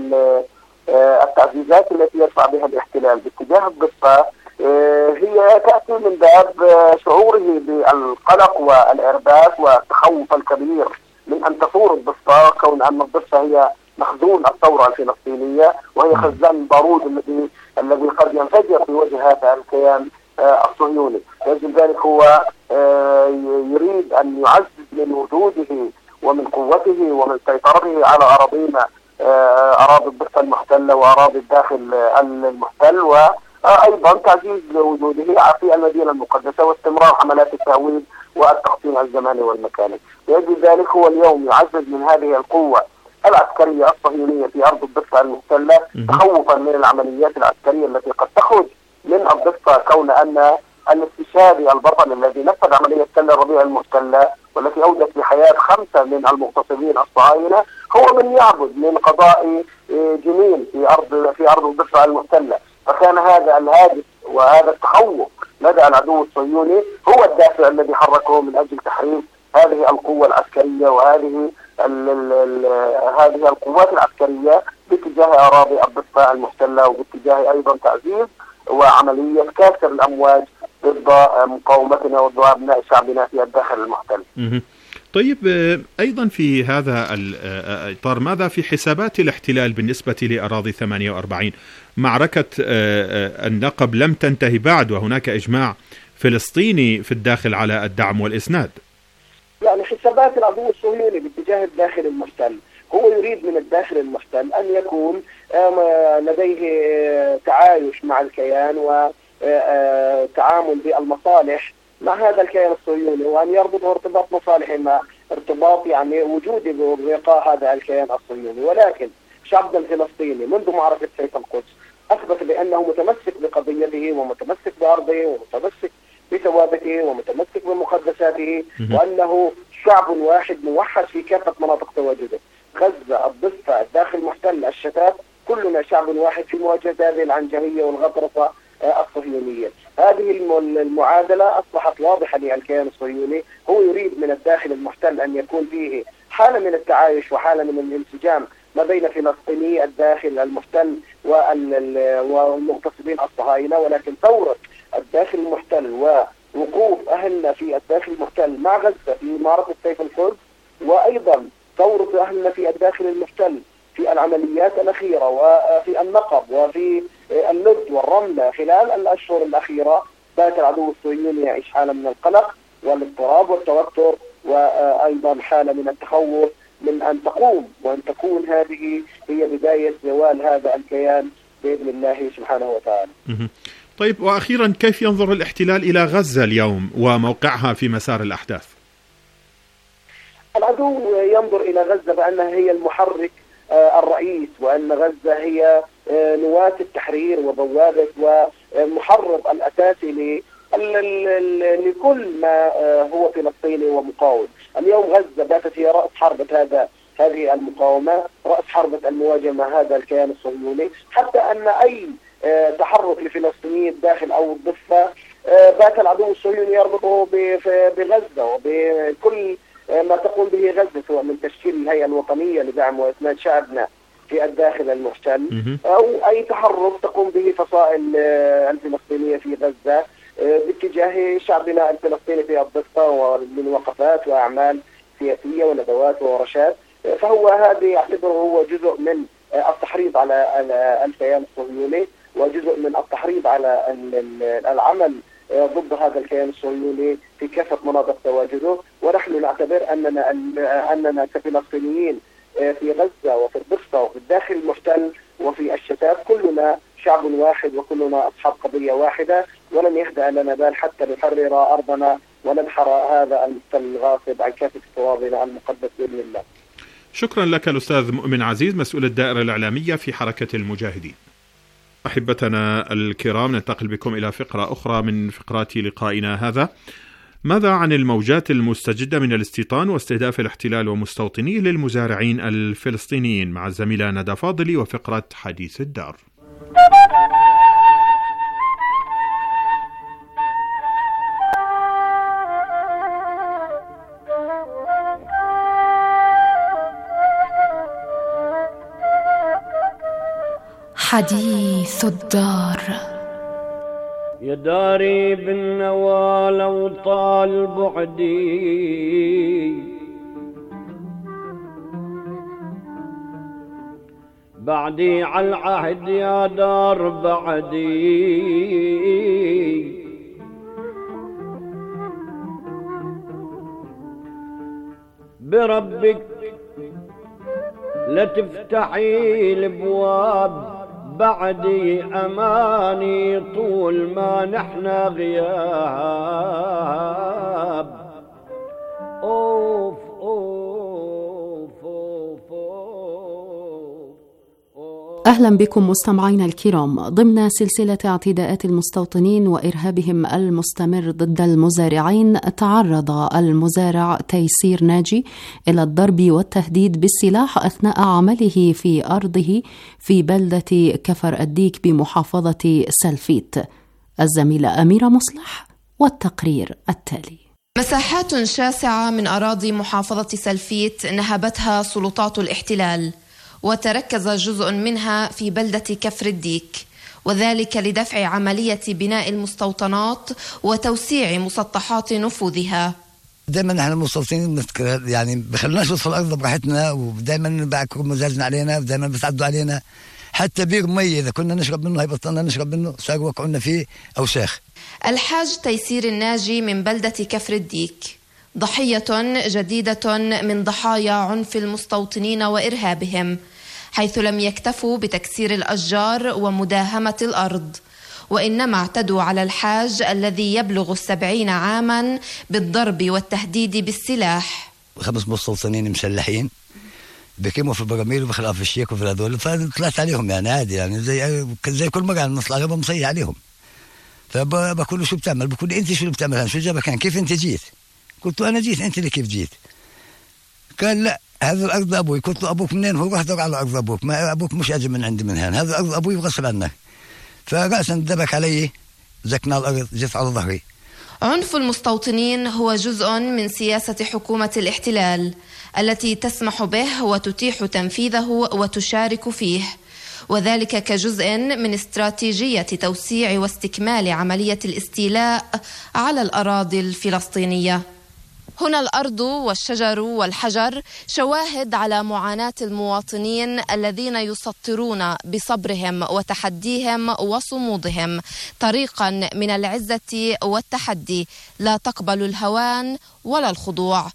التعزيزات التي يدفع بها الاحتلال باتجاه الضفة هي تأتي من باب شعوره بالقلق والإرباك والتخوف الكبير من أن تثور الضفة، كون أن الضفة هي مخزون الثورة الفلسطينية وهي خزان البارود الذي قد ينفجر في وجه هذا الكيان الصهيوني. لأجل ذلك هو يريد أن يعزز من وجوده ومن قوته ومن سيطرته على أراضينا، أراضي الضفة المحتلة وأراضي الداخل المحتل، وأيضا تعزيز وجوده في المدينة المقدسة واستمرار حملات التهويد والتقسيم الزماني والمكاني. لأجل ذلك هو اليوم يعزز من هذه القوة العسكرية الصهيونية في أرض الضفة المحتلة تخوفا من العمليات العسكرية التي قد تخرج من الضفة، كون أن الاستشهادي البطل الذي نفذ عملية تل الربيع المحتلة والتي أودت بحياة 5 من المغتصبين الصهاينة هو من يعبد من قضاء جنين في أرض الضفة المحتلة. فكان هذا الهاجس وهذا التخوف لدى العدو الصهيوني هو الدافع الذي حركه من أجل تحريك هذه القوة العسكرية وهذه القوات العسكرية باتجاه أراضي الضفة المحتلة وباتجاه أيضا تعزيز وعملية كسر الأمواج ضد مقاومتنا وضد أبناء شعبنا في الداخل المحتل. طيب، أيضا في هذا الإطار ماذا في حسابات الاحتلال بالنسبة لأراضي 48؟ معركة النقب لم تنتهي بعد وهناك إجماع فلسطيني في الداخل على الدعم والإسناد. يعني حسابات العدو الصهيوني باتجاه الداخل المحتل، هو يريد من الداخل المحتل أن يكون لديه تعايش مع الكيان وتعامل بالمصالح مع هذا الكيان الصهيوني، وأن يربطه ارتباط مصالحي مع ارتباط يعني وجودي ببقاء هذا الكيان الصهيوني. ولكن شعبنا الفلسطيني منذ معركة سيف القدس أثبت بأنه متمسك بقضيته ومتمسك بأرضه ومتمسك بثوابته ومتمسك بمقدساته، وأنه شعب واحد موحد في كافة مناطق تواجده. غزة، الضفة، الداخل الشتات، كلنا شعب واحد في مواجهة هذه العنجهية والغطرسة الصهيونية. هذه المعادلة أصبحت واضحة للكيان الصهيوني، هو يريد من الداخل المحتل أن يكون فيه حالة من التعايش وحالة من الانسجام ما بين فلسطيني الداخل المحتل والمغتصبين الصهاينة، ولكن ثورة الداخل المحتل ووقوف أهلنا في الداخل المحتل مع غزة في معركة سيف القدس، وأيضا ثورة أهلنا في الداخل المحتل في العمليات الأخيرة وفي النقب وفي اللد والرملة خلال الأشهر الأخيرة، بات العدو الصهيوني يعيش حالة من القلق والاضطراب والتوتر، وأيضا حالة من التخوف من أن تكون هذه هي بداية زوال هذا الكيان بإذن الله سبحانه وتعالى. طيب، وأخيرا كيف ينظر الاحتلال إلى غزة اليوم وموقعها في مسار الأحداث؟ العدو ينظر إلى غزة بأنها هي المحرك الرئيس، وأن غزة هي نواة التحرير وبوابة ومحرض الأساسي لكل ما هو فلسطيني ومقاوم. اليوم غزة باتت هي رأس حربة هذه المقاومة، رأس حربة المواجهة مع هذا الكيان الصهيوني، حتى أن أي تحرك لفلسطينيين الداخل أو الضفة بات العدو الصهيوني يربطه بغزة وبكل ما تقوم به غزة، سواء من تشكيل الهيئة الوطنية لدعم وإسناد شعبنا في الداخل المحتل أو أي تحرك تقوم به فصائل الفلسطينية في غزة باتجاه شعبنا الفلسطيني في الضفة، ومن وقفات وأعمال سياسية وندوات وورشات. فهو هذا يعتبره هو جزء من التحريض على الكيان الصهيوني، وجزء من التحريض على العمل ضد هذا الكيان الصهيوني في كافة مناطق تواجده. ونحن نعتبر أننا كفلسطينيين في غزة وفي الضفة وفي الداخل المحتل وفي الشتات كلنا شعب واحد وكلنا أصحاب قضية واحدة، ولن يهدأ لنا بال حتى نحرر أرضنا وننحر هذا المحتل الغاصب عن كافة ترابنا المقدس بإذن الله. شكرا لك الأستاذ مؤمن عزيز، مسؤول الدائرة الإعلامية في حركة المجاهدين. أحبتنا الكرام، ننتقل بكم إلى فقرة أخرى من فقرات لقائنا هذا. ماذا عن الموجات المستجدة من الاستيطان واستهداف الاحتلال ومستوطنيه للمزارعين الفلسطينيين، مع الزميلة ندى فاضلي وفقرة حديث الدار. حديث الدار. يا داري بالنوى لو طال بعدي، بعدي على العهد يا دار بعدي، بربك لا تفتحي الابواب بعدي، أماني طول ما نحنا غياب. أوف أوف أوف أوف. أهلا بكم مستمعينا الكرام ضمن سلسلة اعتداءات المستوطنين وإرهابهم المستمر ضد المزارعين. تعرض المزارع تيسير ناجي إلى الضرب والتهديد بالسلاح أثناء عمله في أرضه في بلدة كفر الديك بمحافظة سلفيت. الزميلة أميرة مصلح والتقرير التالي. مساحات شاسعة من أراضي محافظة سلفيت نهبتها سلطات الاحتلال، وتركز جزء منها في بلدة كفر الديك، وذلك لدفع عملية بناء المستوطنات وتوسيع مسطحات نفوذها. دائما نحن المستوطنين يعني بخلوناش ندخل الأرض براحتنا، ودائما بعكروا مزاجنا علينا، ودائما بيتعدوا علينا. حتى بير مية إذا كنا نشرب منه هيبطلنا نشرب منه، صار وقعنا فيه أوساخ. الحاج تيسير الناجي من بلدة كفر الديك ضحية جديدة من ضحايا عنف المستوطنين وإرهابهم، حيث لم يكتفوا بتكسير الأشجار ومداهمة الأرض، وإنما اعتدوا على الحاج الذي يبلغ 70 عاما بالضرب والتهديد بالسلاح. 5 مستوطنين مسلحين بكيموا في البراميل وبخلقوا في الشيك وفي هذول، فطلعت عليهم يعني عادي، يعني زي كل مرة نطلع عليهم مصيح عليهم. فبقول له شو بتعمل؟ بقول لي انت شو اللي بتعمل؟ شو جابك؟ كيف انت جيت؟ قلت له انا جيت، انت اللي كيف جيت؟ قال لا هذا الأرض أبوي. قلت له أبوك منين؟ هو رحت على أرض أبوك، ما أبوك مش أجي من عندي من هنا، هذا أرض أبوي وغصب عنك. فرأسا دبك علي، زكنا الأرض، جيت على ظهري. عنف المستوطنين هو جزء من سياسة حكومة الاحتلال التي تسمح به وتتيح تنفيذه وتشارك فيه، وذلك كجزء من استراتيجية توسيع واستكمال عملية الاستيلاء على الأراضي الفلسطينية. هنا الأرض والشجر والحجر شواهد على معاناة المواطنين الذين يسطرون بصبرهم وتحديهم وصمودهم طريقا من العزة والتحدي لا تقبل الهوان ولا الخضوع.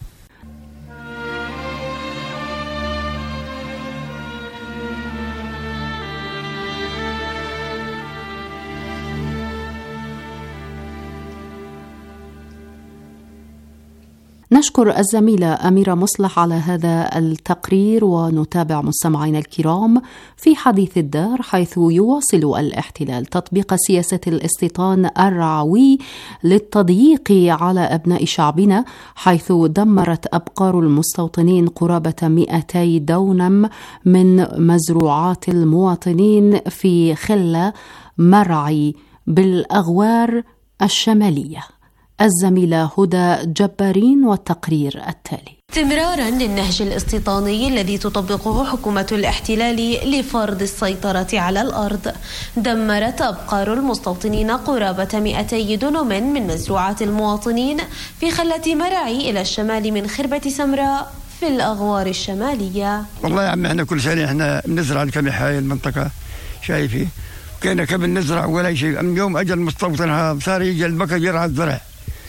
نشكر الزميلة أميرة مصلح على هذا التقرير، ونتابع مستمعينا الكرام في حديث الدار، حيث يواصل الاحتلال تطبيق سياسة الاستيطان الرعوي للتضييق على أبناء شعبنا، حيث دمرت أبقار المستوطنين قرابة 200 دونم من مزروعات المواطنين في خلة مرعي بالأغوار الشمالية. الزميلة هدى جبارين والتقرير التالي. استمرارا للنهج الاستيطاني الذي تطبقه حكومة الاحتلال لفرض السيطرة على الأرض، دمرت أبقار المستوطنين قرابة 200 دونم من مزروعات المواطنين في خلة مرعي إلى الشمال من خربة سمراء في الأغوار الشمالية. والله يا عم احنا كل سنة احنا بنزرع الكمح هاي المنطقة، شايفي كنا كم نزرع ولا شيء. من يوم أجل المستوطن هذا صار يجي البكر يرعى الزرع.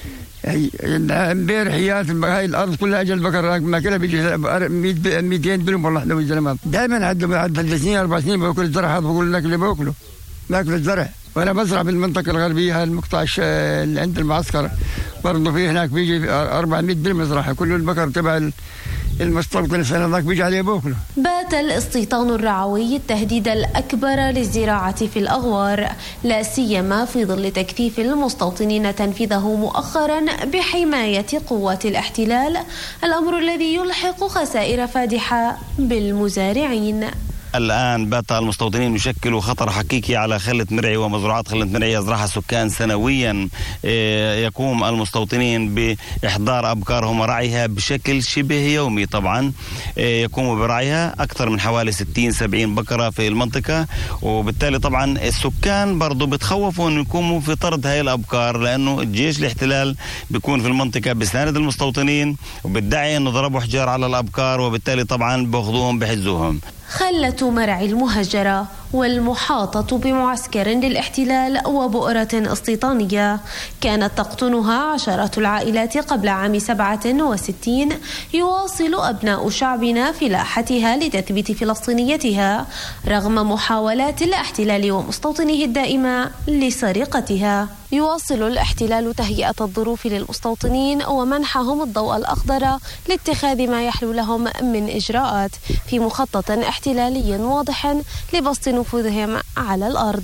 امبارح هاي الارض كلها اجل البكر ما كلها بيجي 200 دونم. والله احنا والزلمات دائما عد 3 سنين 4 سنين باكل الزرع هذا، بقول لك اللي باكله ناكل الزرع. وانا بزرع بالمنطقه الغربيه، المقطع اللي عند المعسكر برضه في هناك بيجي 400 دونم مزرعه، كله البكر تبع المستوطن السنه ذاك بيجي عليه باكله. بات الاستيطان الرعوي التهديد الأكبر للزراعة في الأغوار، لا سيما في ظل تكثيف المستوطنين تنفيذه مؤخرا بحماية قوات الاحتلال، الأمر الذي يلحق خسائر فادحة بالمزارعين. الآن بات المستوطنين يشكلوا خطر حقيقي على خلة مرعي ومزروعات خلة مرعي يزرعها السكان سنويا. يقوم المستوطنين بإحضار أبقارهم ورعيها بشكل شبه يومي. طبعا يقوموا برعيها أكثر من حوالي 60-70 بقرة في المنطقة، وبالتالي طبعا السكان برضو بتخوفوا أن يقوموا في طرد هاي الأبقار، لأنه الجيش الاحتلال بيكون في المنطقة بساند المستوطنين وبيدعي أنه ضربوا حجار على الأبقار، وبالتالي طبعا بأخذوهم بحزوهم. خلة مرعي المهجرة والمحاطة بمعسكر للاحتلال وبؤرة استيطانية كانت تقطنها عشرات العائلات قبل عام 67. يواصل أبناء شعبنا فلاحتها لتثبيت فلسطينيتها رغم محاولات الاحتلال ومستوطنيه الدائمة لسرقتها. يواصل الاحتلال تهيئة الظروف للمستوطنين ومنحهم الضوء الأخضر لاتخاذ ما يحلو لهم من إجراءات في مخطط احتلالي واضح لبسط نفوذهم على الأرض.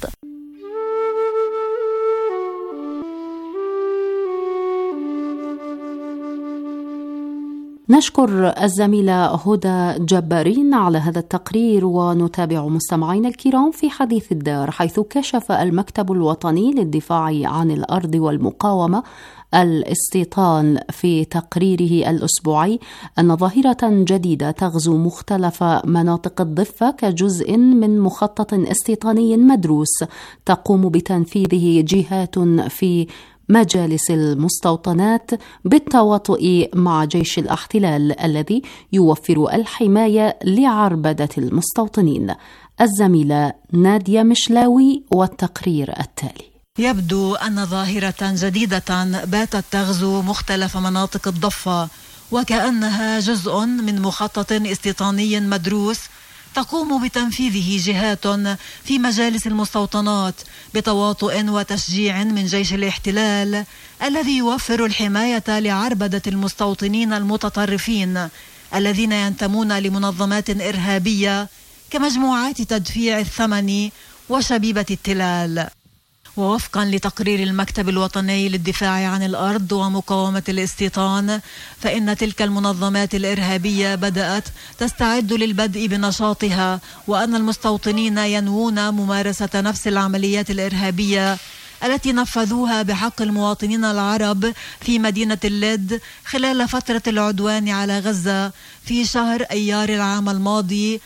نشكر الزميلة هدى جبارين على هذا التقرير، ونتابع مستمعينا الكرام في حديث الدار، حيث كشف المكتب الوطني للدفاع عن الأرض والمقاومة الاستيطان في تقريره الأسبوعي أن ظاهرة جديدة تغزو مختلف مناطق الضفة كجزء من مخطط استيطاني مدروس تقوم بتنفيذه جهات في مجالس المستوطنات بالتواطؤ مع جيش الاحتلال الذي يوفر الحماية لعربدة المستوطنين. الزميلة نادية مشلاوي والتقرير التالي. يبدو أن ظاهرة جديدة باتت تغزو مختلف مناطق الضفة، وكأنها جزء من مخطط استيطاني مدروس تقوم بتنفيذه جهات في مجالس المستوطنات بتواطؤ وتشجيع من جيش الاحتلال الذي يوفر الحماية لعربدة المستوطنين المتطرفين الذين ينتمون لمنظمات إرهابية كمجموعات تدفيع الثمن وشبيبة التلال. ووفقا لتقرير المكتب الوطني للدفاع عن الأرض ومقاومة الاستيطان، فإن تلك المنظمات الإرهابية بدأت تستعد للبدء بنشاطها، وأن المستوطنين ينوون ممارسة نفس العمليات الإرهابية التي نفذوها بحق المواطنين العرب في مدينة اللد خلال فترة العدوان على غزة في شهر أيار العام الماضي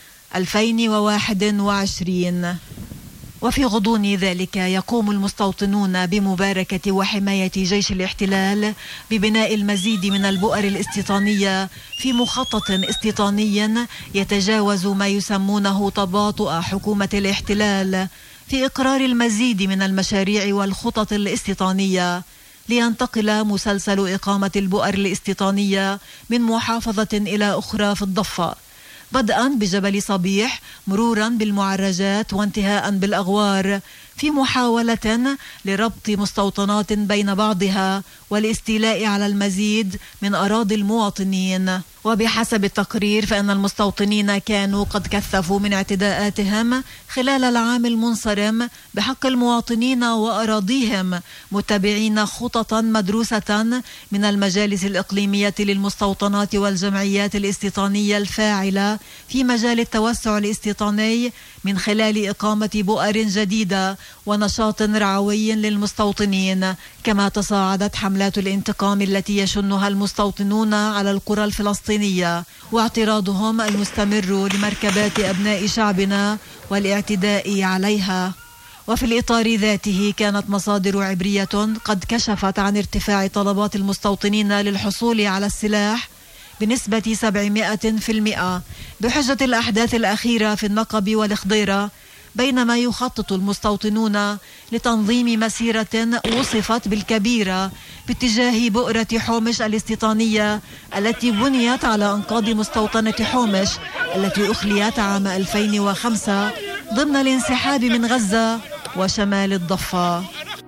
2021. وفي غضون ذلك يقوم المستوطنون بمباركة وحماية جيش الاحتلال ببناء المزيد من البؤر الاستيطانية في مخطط استيطاني يتجاوز ما يسمونه تباطؤ حكومة الاحتلال في إقرار المزيد من المشاريع والخطط الاستيطانية، لينتقل مسلسل إقامة البؤر الاستيطانية من محافظة إلى أخرى في الضفة، بدءا بجبل صبيح مرورا بالمعرجات وانتهاء بالأغوار، في محاولة لربط مستوطنات بين بعضها والاستيلاء على المزيد من أراضي المواطنين. وبحسب التقرير فإن المستوطنين كانوا قد كثفوا من اعتداءاتهم خلال العام المنصرم بحق المواطنين وأراضيهم، متبعين خططا مدروسة من المجالس الإقليمية للمستوطنات والجمعيات الاستيطانية الفاعلة في مجال التوسع الاستيطاني من خلال إقامة بؤر جديدة ونشاط رعوي للمستوطنين. كما تصاعدت حملات الانتقام التي يشنها المستوطنون على القرى الفلسطينية واعتراضهم المستمر لمركبات أبناء شعبنا والاعتداء عليها. وفي الإطار ذاته كانت مصادر عبرية قد كشفت عن ارتفاع طلبات المستوطنين للحصول على السلاح بنسبة 700% بحجة الأحداث الأخيرة في النقب والخضيرة، بينما يخطط المستوطنون لتنظيم مسيرة وصفت بالكبيرة باتجاه بؤرة حومش الاستيطانية التي بنيت على أنقاض مستوطنة حومش التي أخليت عام 2005 ضمن الانسحاب من غزة وشمال الضفة.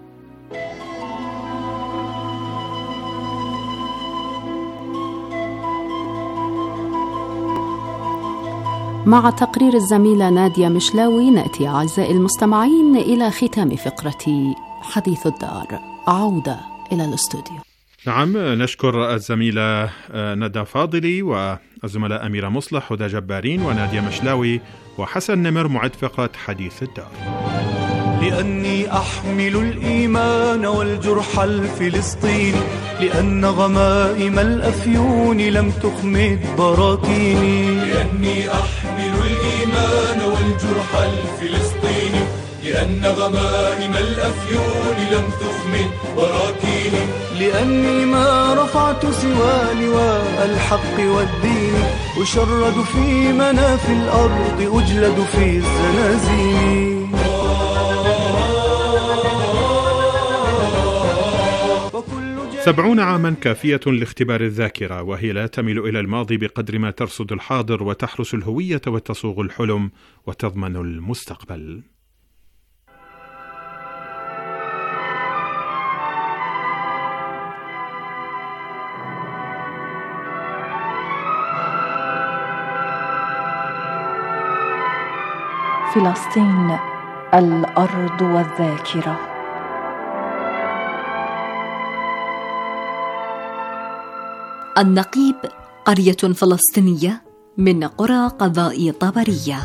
مع تقرير الزميلة نادية مشلاوي نأتي أعزائي المستمعين إلى ختام فقرة حديث الدار. عودة إلى الاستوديو. نعم، نشكر الزميلة ندى فاضلي والزملاء أميرة مصلح، هدى جبارين، ونادية مشلاوي، وحسن نمر معد فقرة حديث الدار. لأني أحمل الإيمان والجرح الفلسطيني، لأن غمائم الأفيون لم تخمد براكيني. لأني أحمل الإيمان والجرح الفلسطيني، لأن غمائم الأفيون لم تخمد براكيني. لأني ما رفعت سوى لواء الحق والدين، أشرد في مناف الأرض، أجلد في الزنازين. 70 عاما كافية لاختبار الذاكرة، وهي لا تميل إلى الماضي بقدر ما ترصد الحاضر وتحرس الهوية وتصوغ الحلم وتضمن المستقبل. فلسطين، الأرض والذاكرة. النقيب قرية فلسطينية من قرى قضاء طبرية.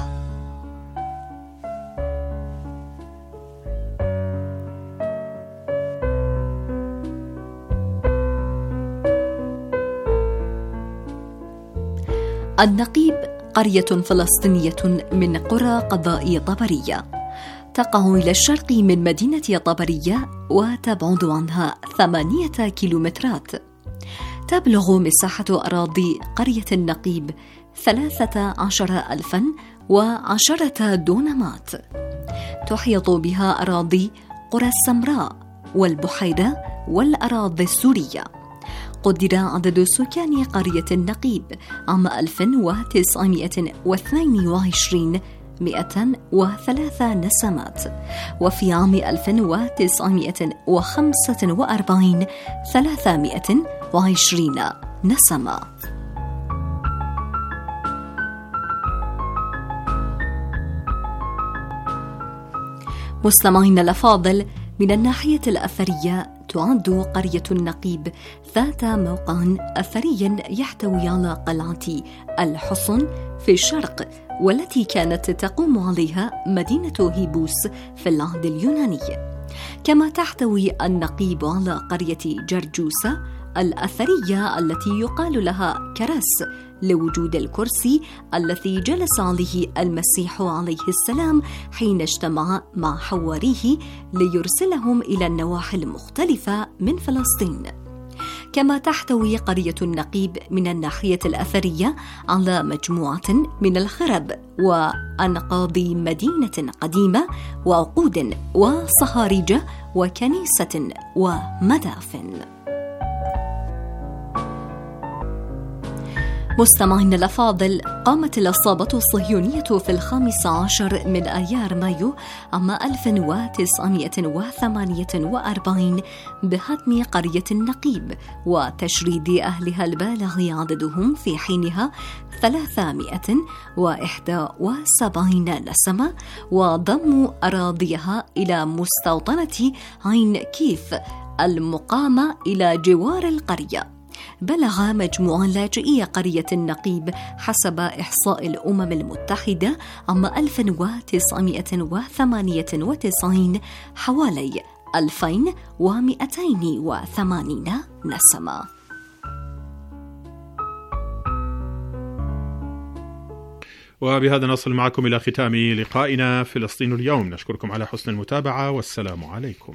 النقيب قرية فلسطينية من قرى قضاء طبرية، تقع إلى الشرق من مدينة طبرية وتبعد عنها 8 كيلومترات. تبلغ مساحة أراضي قرية النقيب 13,010 دونمات. تحيط بها أراضي قرى السمراء والبحيرة والأراضي السورية. قدر عدد سكان قرية النقيب عام 1922 103 نسمات، وفي عام 1945 320 نسمة. مستمعين الأفاضل، من الناحية الأثرية تعد قرية النقيب ذات موقع أثري يحتوي على قلعة الحصن في الشرق، والتي كانت تقوم عليها مدينة هيبوس في العهد اليوناني. كما تحتوي النقيب على قرية جرجوسة الأثرية التي يقال لها كرس لوجود الكرسي الذي جلس عليه المسيح عليه السلام حين اجتمع مع حواريه ليرسلهم إلى النواحي المختلفة من فلسطين. كما تحتوي قرية النقيب من الناحية الأثرية على مجموعة من الخرب وأنقاض مدينة قديمة وعقود وصهاريج وكنيسة ومدافن. مستمعين الأفاضل، قامت العصابة الصهيونية في 15 من أيار مايو عام 1948 بهدم قرية النقيب وتشريد أهلها البالغ عددهم في حينها 371 نسمة، وضم أراضيها إلى مستوطنة عين كيف المقامة إلى جوار القرية. بلغ مجموع لاجئي قرية النقيب حسب إحصاء الأمم المتحدة عام 1998 حوالي 2280 نسمة. وبهذا نصل معكم إلى ختام لقائنا فلسطين اليوم. نشكركم على حسن المتابعة والسلام عليكم.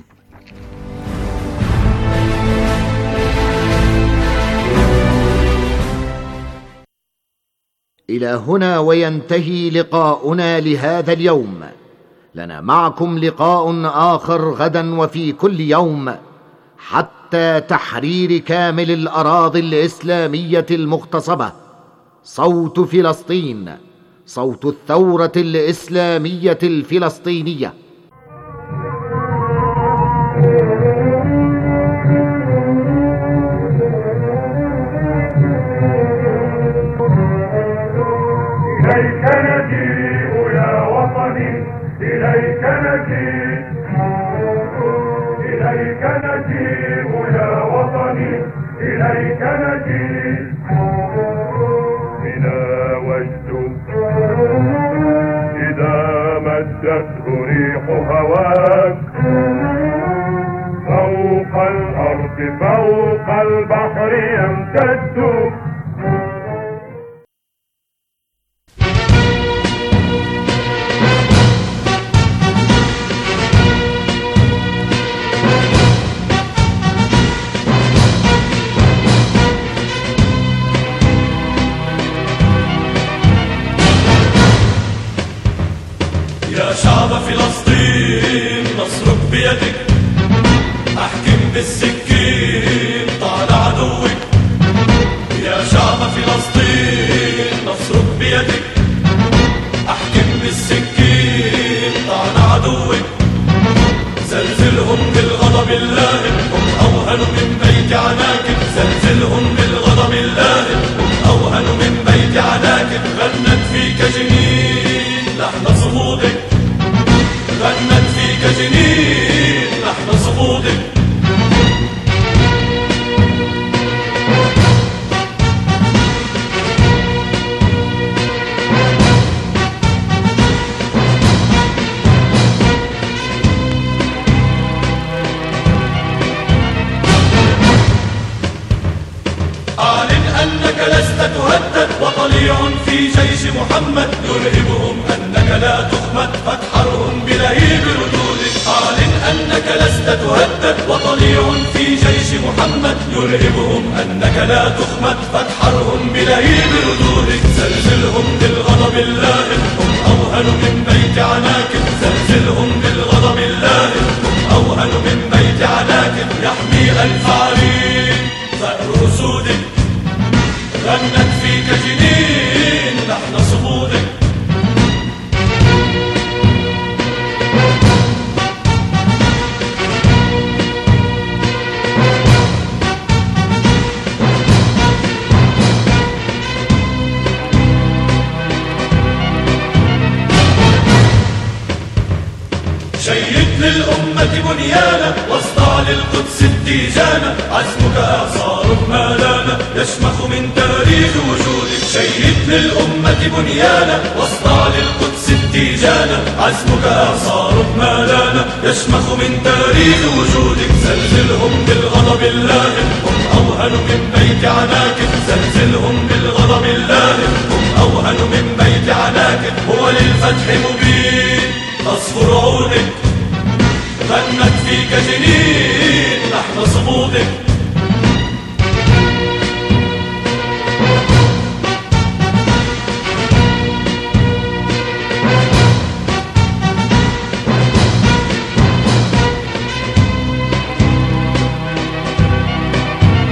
إلى هنا وينتهي لقاؤنا لهذا اليوم. لنا معكم لقاء آخر غدا وفي كل يوم حتى تحرير كامل الأراضي الإسلامية المغتصبة. صوت فلسطين، صوت الثورة الإسلامية الفلسطينية. إليك نجيء يا وطني، إليك نجيء، إليك نجيء يا وطني، إليك نجيء. بنا وجد إذا مدته ريح هواك فوق الأرض فوق البحر يمتد. شعب فلسطين نصرك بيدك، احكم بالسكين طال عدوك. يا شعب فلسطين نصرك بيدك، احكم بالسكين طال عدوك. زلزلهم بالغضب اللائم، هم اوهن من بيت عناكب. زلزلهم بالغضب اللائم، هم اوهن من بيت عناكب. غنت فيك جنين لحن صمودك، غنت فيك جنين لحن صمودك. أعلن أنك لست تهدد، وطليع في جيش محمد يرهبهم أنك لا تخمد، فتحرهم بلهيب ردودك. أعلن أنك لست تهدد، وطليع في جيش محمد يرهبهم أنك لا تخمد، فتحرهم بلهيب ردودك. زلزلهم بالغضب اللائم، هم أوهن من بيت عناكب. زلزلهم بالغضب اللائم، هم أوهن من بيت عناكب. يحمي ألف عرين ثأر أسودك، غنت فيك جنين لحن صمودك. شيد للأمة للأمة بنيانا واصدع للقدس التيجانا عزمك إعصار ما لانا يشمخ من تاريخ وجودك شيد للأمة بنيانا واصدع للقدس التيجانا عزمك إعصار ما لانا يشمخ من تاريخ وجودك زلزلهم بالغضب اللائم هم أوهن من بيت عناكب زلزلهم بالغضب اللائم هم أوهن من بيت عناكب هو للفتح مبين تصفر عودك غنت فيك جنين نحن صمودك